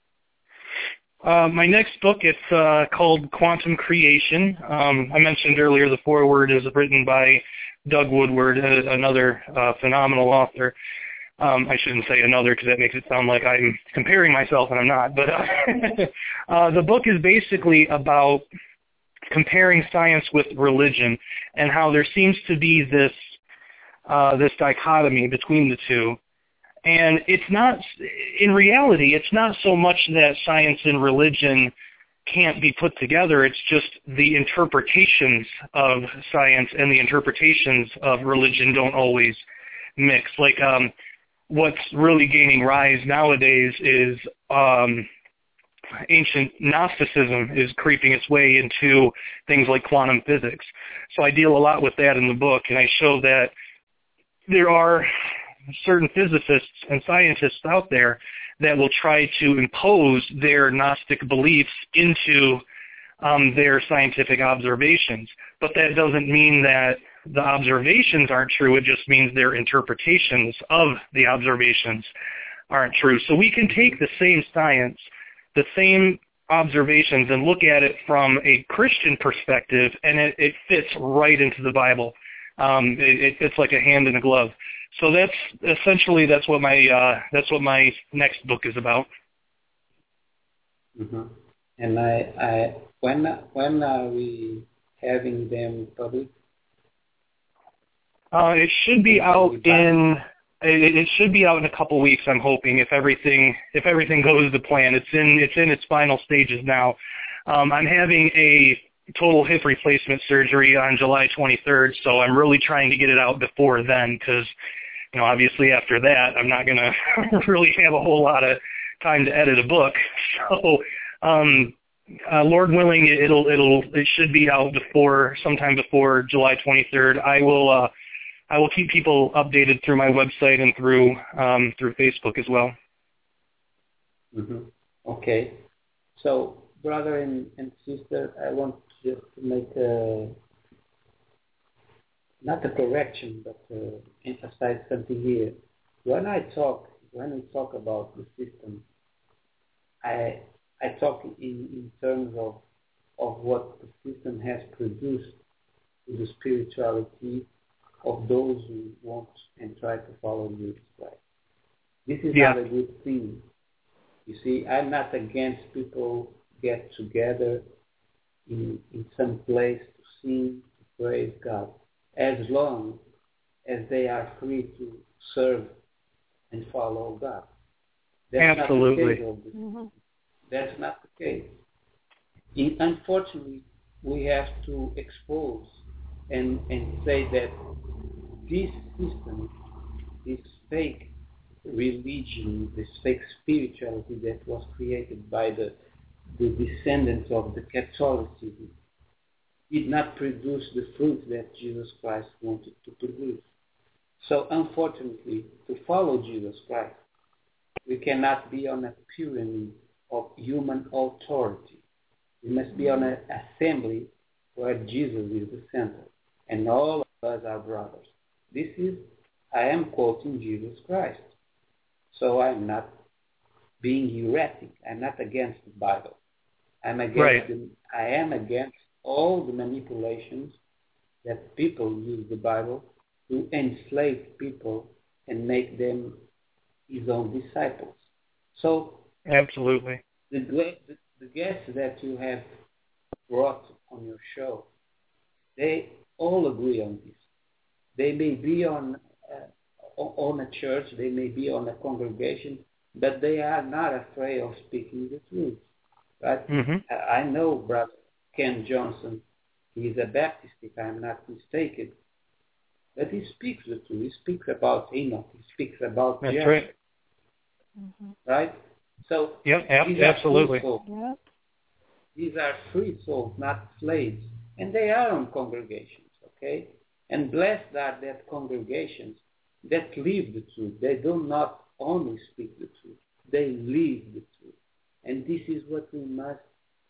Uh, my next book, it's uh, called Quantum Creation. Um, I mentioned earlier the foreword is written by Doug Woodward, uh, another uh, phenomenal author. Um, I shouldn't say another because that makes it sound like I'm comparing myself, and I'm not. But uh, uh, the book is basically about comparing science with religion and how there seems to be this uh, this dichotomy between the two. And it's not, in reality, it's not so much that science and religion can't be put together. It's just the interpretations of science and the interpretations of religion don't always mix. Like um, what's really gaining rise nowadays is um, ancient Gnosticism is creeping its way into things like quantum physics. So I deal a lot with that in the book, and I show that there are certain physicists and scientists out there that will try to impose their Gnostic beliefs into um, their scientific observations. But that doesn't mean that the observations aren't true. It just means their interpretations of the observations aren't true. So we can take the same science, the same observations, and look at it from a Christian perspective, and it, it fits right into the Bible. Um, it, it fits like a hand in a glove. So that's essentially that's what my uh, that's what my next book is about. Mm-hmm. And I, I when when are we having them published? Uh, it should be out in it, it should be out in a couple weeks. I'm hoping if everything if everything goes to plan. It's in it's in its final stages now. Um, I'm having a total hip replacement surgery on July twenty-third, so I'm really trying to get it out before then because, you know, obviously after that I'm not going to really have a whole lot of time to edit a book. So, um, uh, Lord willing, it'll it'll it should be out before sometime before July twenty-third. I will uh, I will keep people updated through my website and through um, through Facebook as well. Mm-hmm. Okay, so brother and, and sister, I want just to make a, not a correction, but uh, emphasize something here. When I talk, when we talk about the system, I I talk in, in terms of of what the system has produced to the spirituality of those who want and try to follow Jesus Christ. This is yeah. not a good thing. You see, I'm not against people get together in, in some place to sing, to praise God, as long as they are free to serve and follow God. That's Absolutely. not the case of this. Mm-hmm. That's not the case. In, unfortunately, we have to expose and, and say that this system, this fake religion, this fake spirituality that was created by the the descendants of the Catholicism did not produce the fruit that Jesus Christ wanted to produce. So unfortunately, to follow Jesus Christ, we cannot be on a pyramid of human authority. We must be on an assembly where Jesus is the center, and all of us are brothers. This is, I am quoting Jesus Christ. So I'm not being heretic. I'm not against the Bible. I'm against right. the, I am against all the manipulations that people use the Bible to enslave people and make them his own disciples. So absolutely, the, the, the guests that you have brought on your show, they all agree on this. They may be on uh, on a church, they may be on a congregation, but they are not afraid of speaking the truth. Right? Mm-hmm. I know Brother Ken Johnson. He's a Baptist, if I'm not mistaken. But he speaks the truth. He speaks about Enoch. He speaks about That's Jethro. right. Mm-hmm. Right? So yep, ab- these absolutely. are fruitful. Yep. These are free souls, not slaves. And they are on congregations, okay? And blessed are that congregations that live the truth. They do not only speak the truth, they live the truth. And this is what we must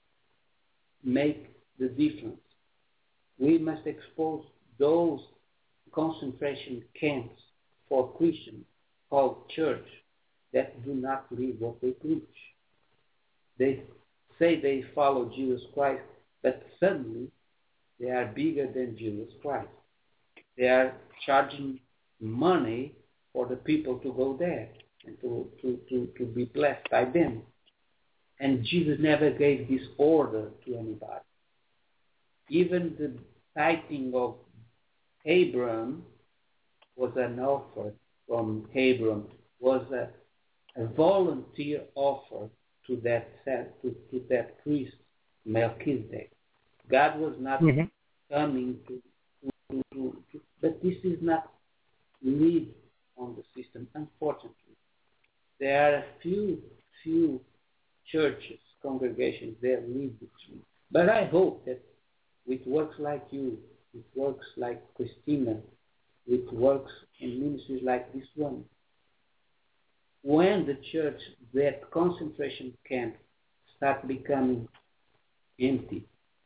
make the difference. We must expose those concentration camps for Christians called church that do not live what they preach. They say they follow Jesus Christ, but suddenly they are bigger than Jesus Christ. They are charging money for the people to go there and to, to, to, to be blessed by them. And Jesus never gave this order to anybody. Even the tithing of Abraham was an offer from Abraham, was a, a volunteer offer to that to, to that priest Melchizedek. God was not mm-hmm. coming to, to, to, to, but this is not live on the system. Unfortunately, there are a few few churches, congregations that live the truth. But I hope that with works like you, with works like Christina, with works in ministries like this one, when the church, that concentration camp, start becoming empty,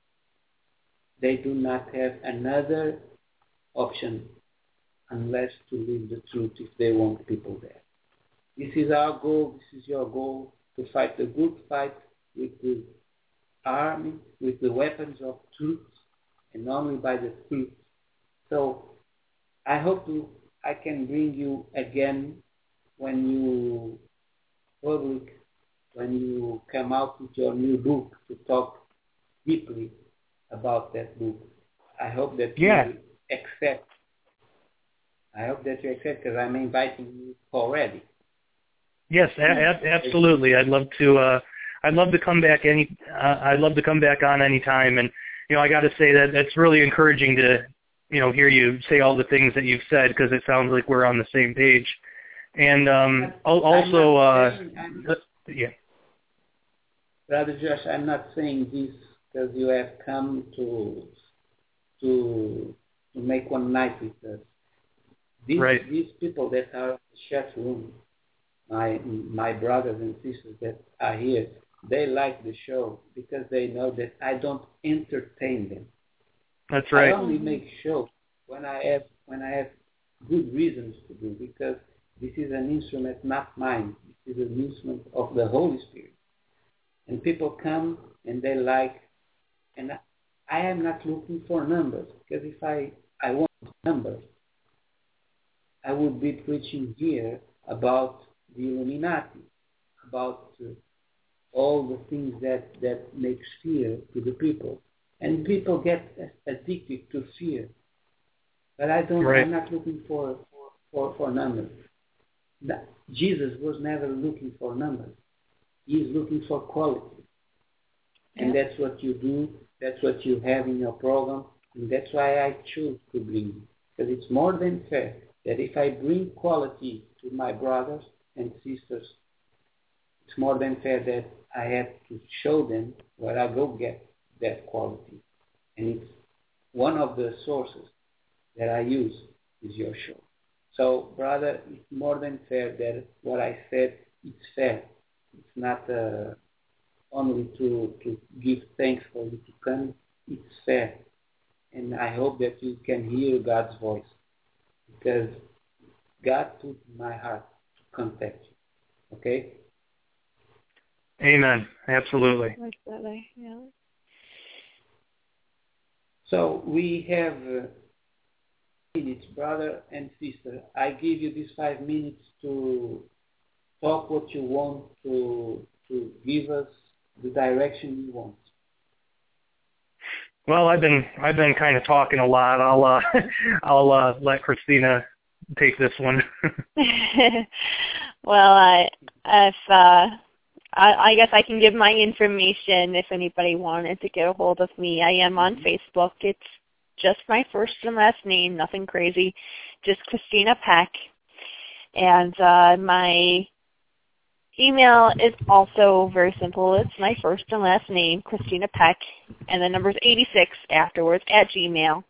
they do not have another option unless to live the truth if they want people there. This is our goal, this is your goal, to fight the good fight with the army, with the weapons of truth, and only by the truth. So I hope to, I can bring you again when you public, when you come out with your new book to talk deeply about that book. I hope that yeah. you accept. I hope that you accept because I'm inviting you already. Yes, a- a- absolutely. I'd love to. Uh, I'd love to come back any. Uh, I'd love to come back on any time. And you know, I got to say that that's really encouraging to, you know, hear you say all the things that you've said because it sounds like we're on the same page. And um, also, uh, saying, yeah. Brother Josh, I'm not saying this because you have come to to to make one night with us. These right. these people that are in the chat room, my my brothers and sisters that are here, they like the show because they know that I don't entertain them. That's right. I only make show when I have when I have good reasons to do, because this is an instrument not mine. This is an instrument of the Holy Spirit. And people come and they like, and I, I am not looking for numbers, because if I, I want numbers, I would be preaching here about the Illuminati, about uh, all the things that, that makes fear to the people. And people get addicted to fear. But I don't, right. I'm not looking for, for, for numbers. That, Jesus was never looking for numbers. He's looking for quality. And yeah. that's what you do. That's what you have in your program. And that's why I choose to bring you. Because it's more than fair that if I bring quality to my brothers and sisters, it's more than fair that I have to show them where I go get that quality. And it's one of the sources that I use is your show. So, brother, it's more than fair that what I said, it's fair. It's not uh, only to, to give thanks for you to come. It's fair. And I hope that you can hear God's voice, because God put in my heart to contact you. Okay? Amen. Absolutely. Yeah. So we have uh, minutes, brother and sister. I give you these five minutes to talk what you want, to to give us the direction you want. Well, I've been I've been kind of talking a lot. I'll uh, I'll uh, let Christina take this one. Well, I if uh, I, I guess I can give my information if anybody wanted to get a hold of me. I am on Facebook. It's just my first and last name, nothing crazy, just Christina Peck. And uh, my email is also very simple. It's my first and last name, Christina Peck, and the number's eighty-six afterwards at Gmail.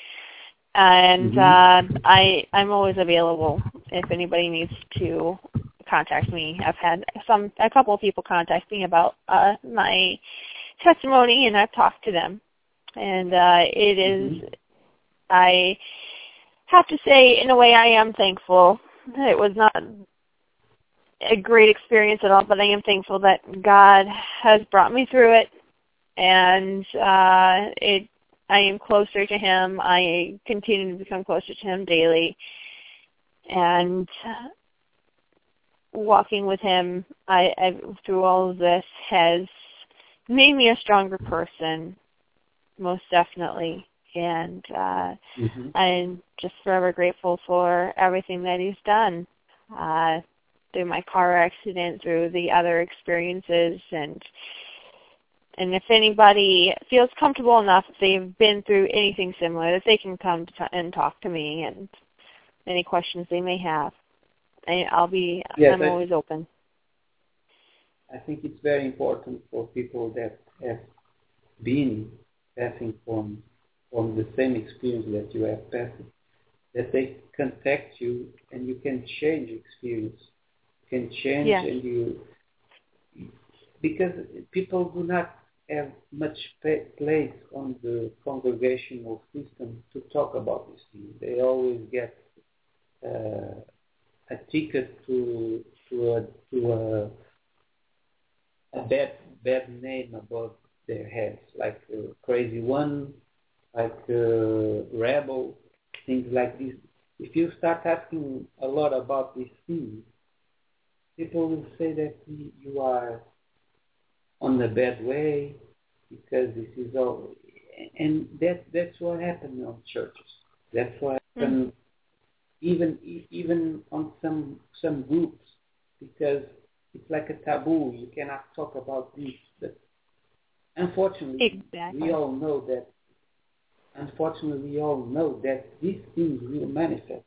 And mm-hmm. uh, I, I'm always available if anybody needs to contact me. I've had some a couple of people contact me about uh, my testimony, and I've talked to them. And uh, it is, mm-hmm. I have to say, in a way, I am thankful. It was not a great experience at all, but I am thankful that God has brought me through it, and uh, it. I am closer to Him. I continue to become closer to Him daily, and walking with Him, I, I through all of this has made me a stronger person, most definitely. And uh, mm-hmm. I'm just forever grateful for everything that He's done. Uh, through my car accident, through the other experiences, and and if anybody feels comfortable enough, if they've been through anything similar, that they can come to t- and talk to me, and any questions they may have. I, I'll be, yes, I'm I, always open. I think it's very important for people that have been passing from from the same experience that you have passed, that they contact you and you can change experience. You can change yeah. and you, because people do not have much place on the congregational system to talk about these things. They always get uh, a ticket to to a to a, a bad bad name above their heads, like uh, crazy one, like uh, rebel, things like this. If you start asking a lot about these things, people will say that you are on the bad way because this is all, and that that's what happened on churches. That's what happened, mm. even even on some some groups, because it's like a taboo. You cannot talk about this. But unfortunately, exactly. we all know that. Unfortunately, we all know that these things will manifest.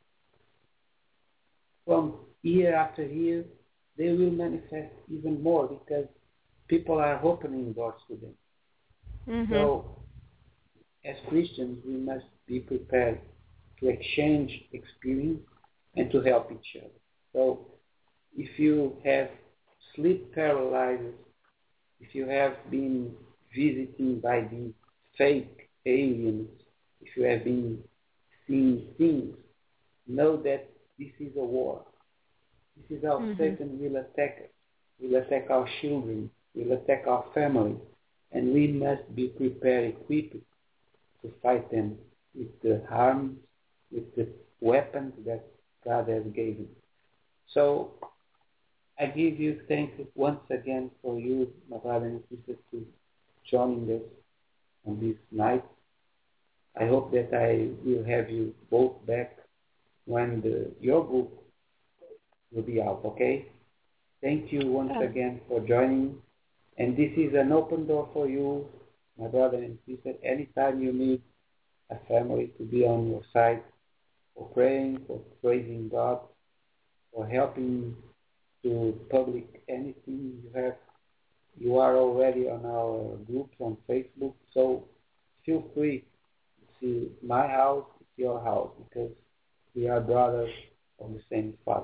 From year after year, they will manifest even more because people are opening doors to them. Mm-hmm. So, as Christians, we must be prepared to exchange experience and to help each other. So, if you have sleep paralysis, if you have been visited by these fake aliens, if you have been seeing things, know that this is a war. This is how mm-hmm. Satan will attack us, will attack our children, will attack our family, and we must be prepared, equipped to fight them with the arms, with the weapons that God has given. So I give you thanks once again for you, my brother and sister, to joining us on this night. I hope that I will have you both back when the, your book will be out, okay? Thank you once oh. again for joining. And this is an open door for you, my brother and sister. Anytime you need a family to be on your side, for praying, for praising God, for helping to public anything you have, you are already on our groups on Facebook. So feel free. See, my house is your house because we are brothers of the same Father.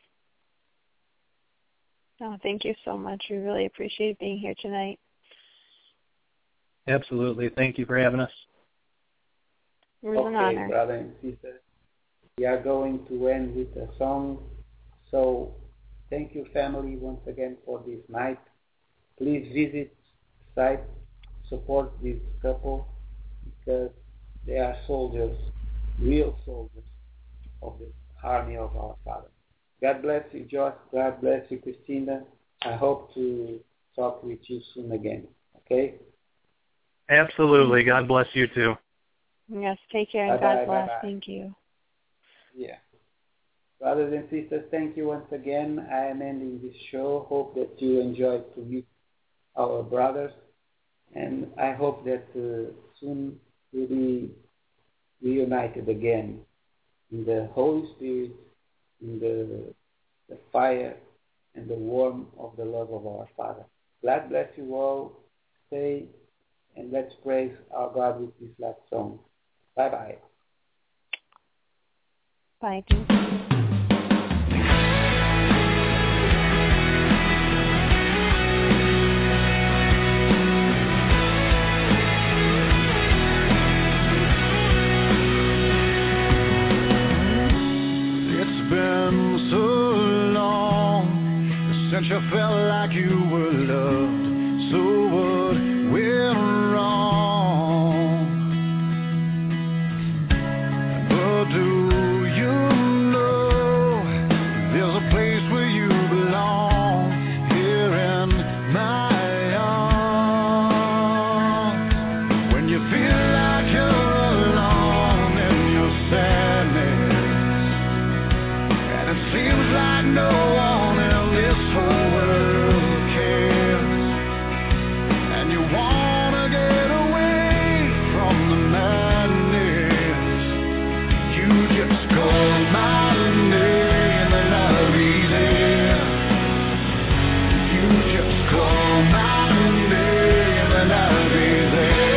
Oh, thank you so much. We really appreciate being here tonight. Absolutely. Thank you for having us. It was okay, an honor. Brother and sister, we are going to end with a song. So thank you, family, once again for this night. Please visit the site, support this couple because they are soldiers, real soldiers of the army of our Father. God bless you, Josh. God bless you, Christina. I hope to talk with you soon again. Okay? Absolutely. God bless you too. Yes, take care and bye-bye, God bless. bye-bye. Thank you. Yeah. Brothers and sisters, thank you once again. I am ending this show. Hope that you enjoyed to meet our brothers. And I hope that uh, soon we'll be reunited again in the Holy Spirit, in the, the fire and the warmth of the love of our Father. God bless you all. Stay and let's praise our God with this last song. Bye-bye. Bye, Jesus. Been so long since you felt like you were loved. So what went wrong? But do you know there's a place where you belong? Here in my arms. When you feel like you're alone in your sadness, seems like no one in this whole world cares, and you wanna get away from the madness. You just call my name and I'll be there. You just call my name and I'll be there.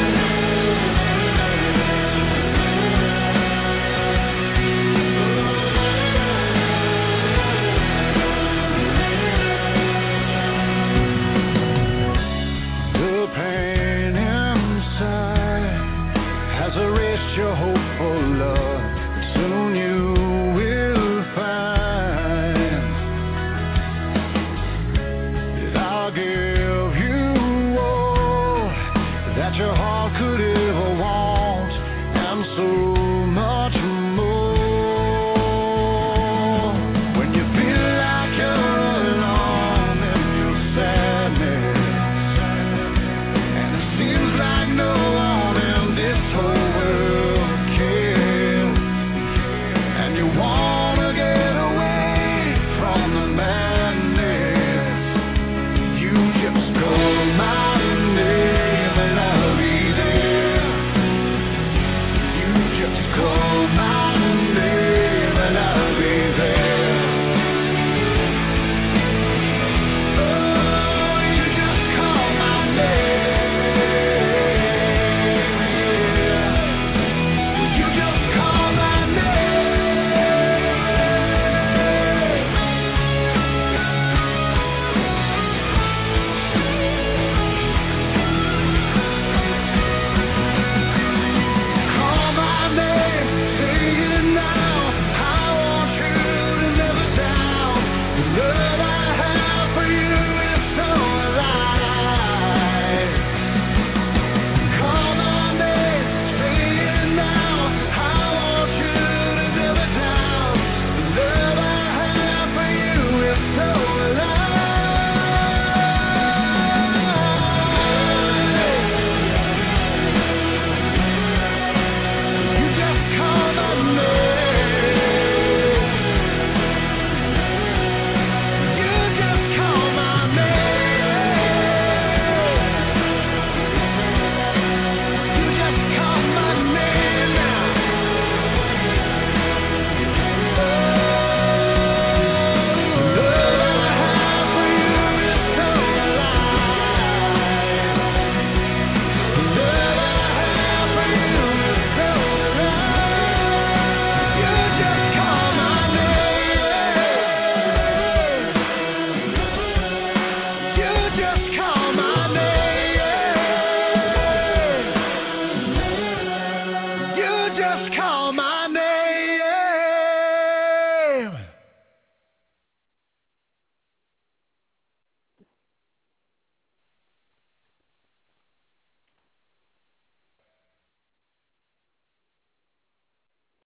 Your hope for love, soon you will find that I'll give you all that your heart could ever want, and so much more.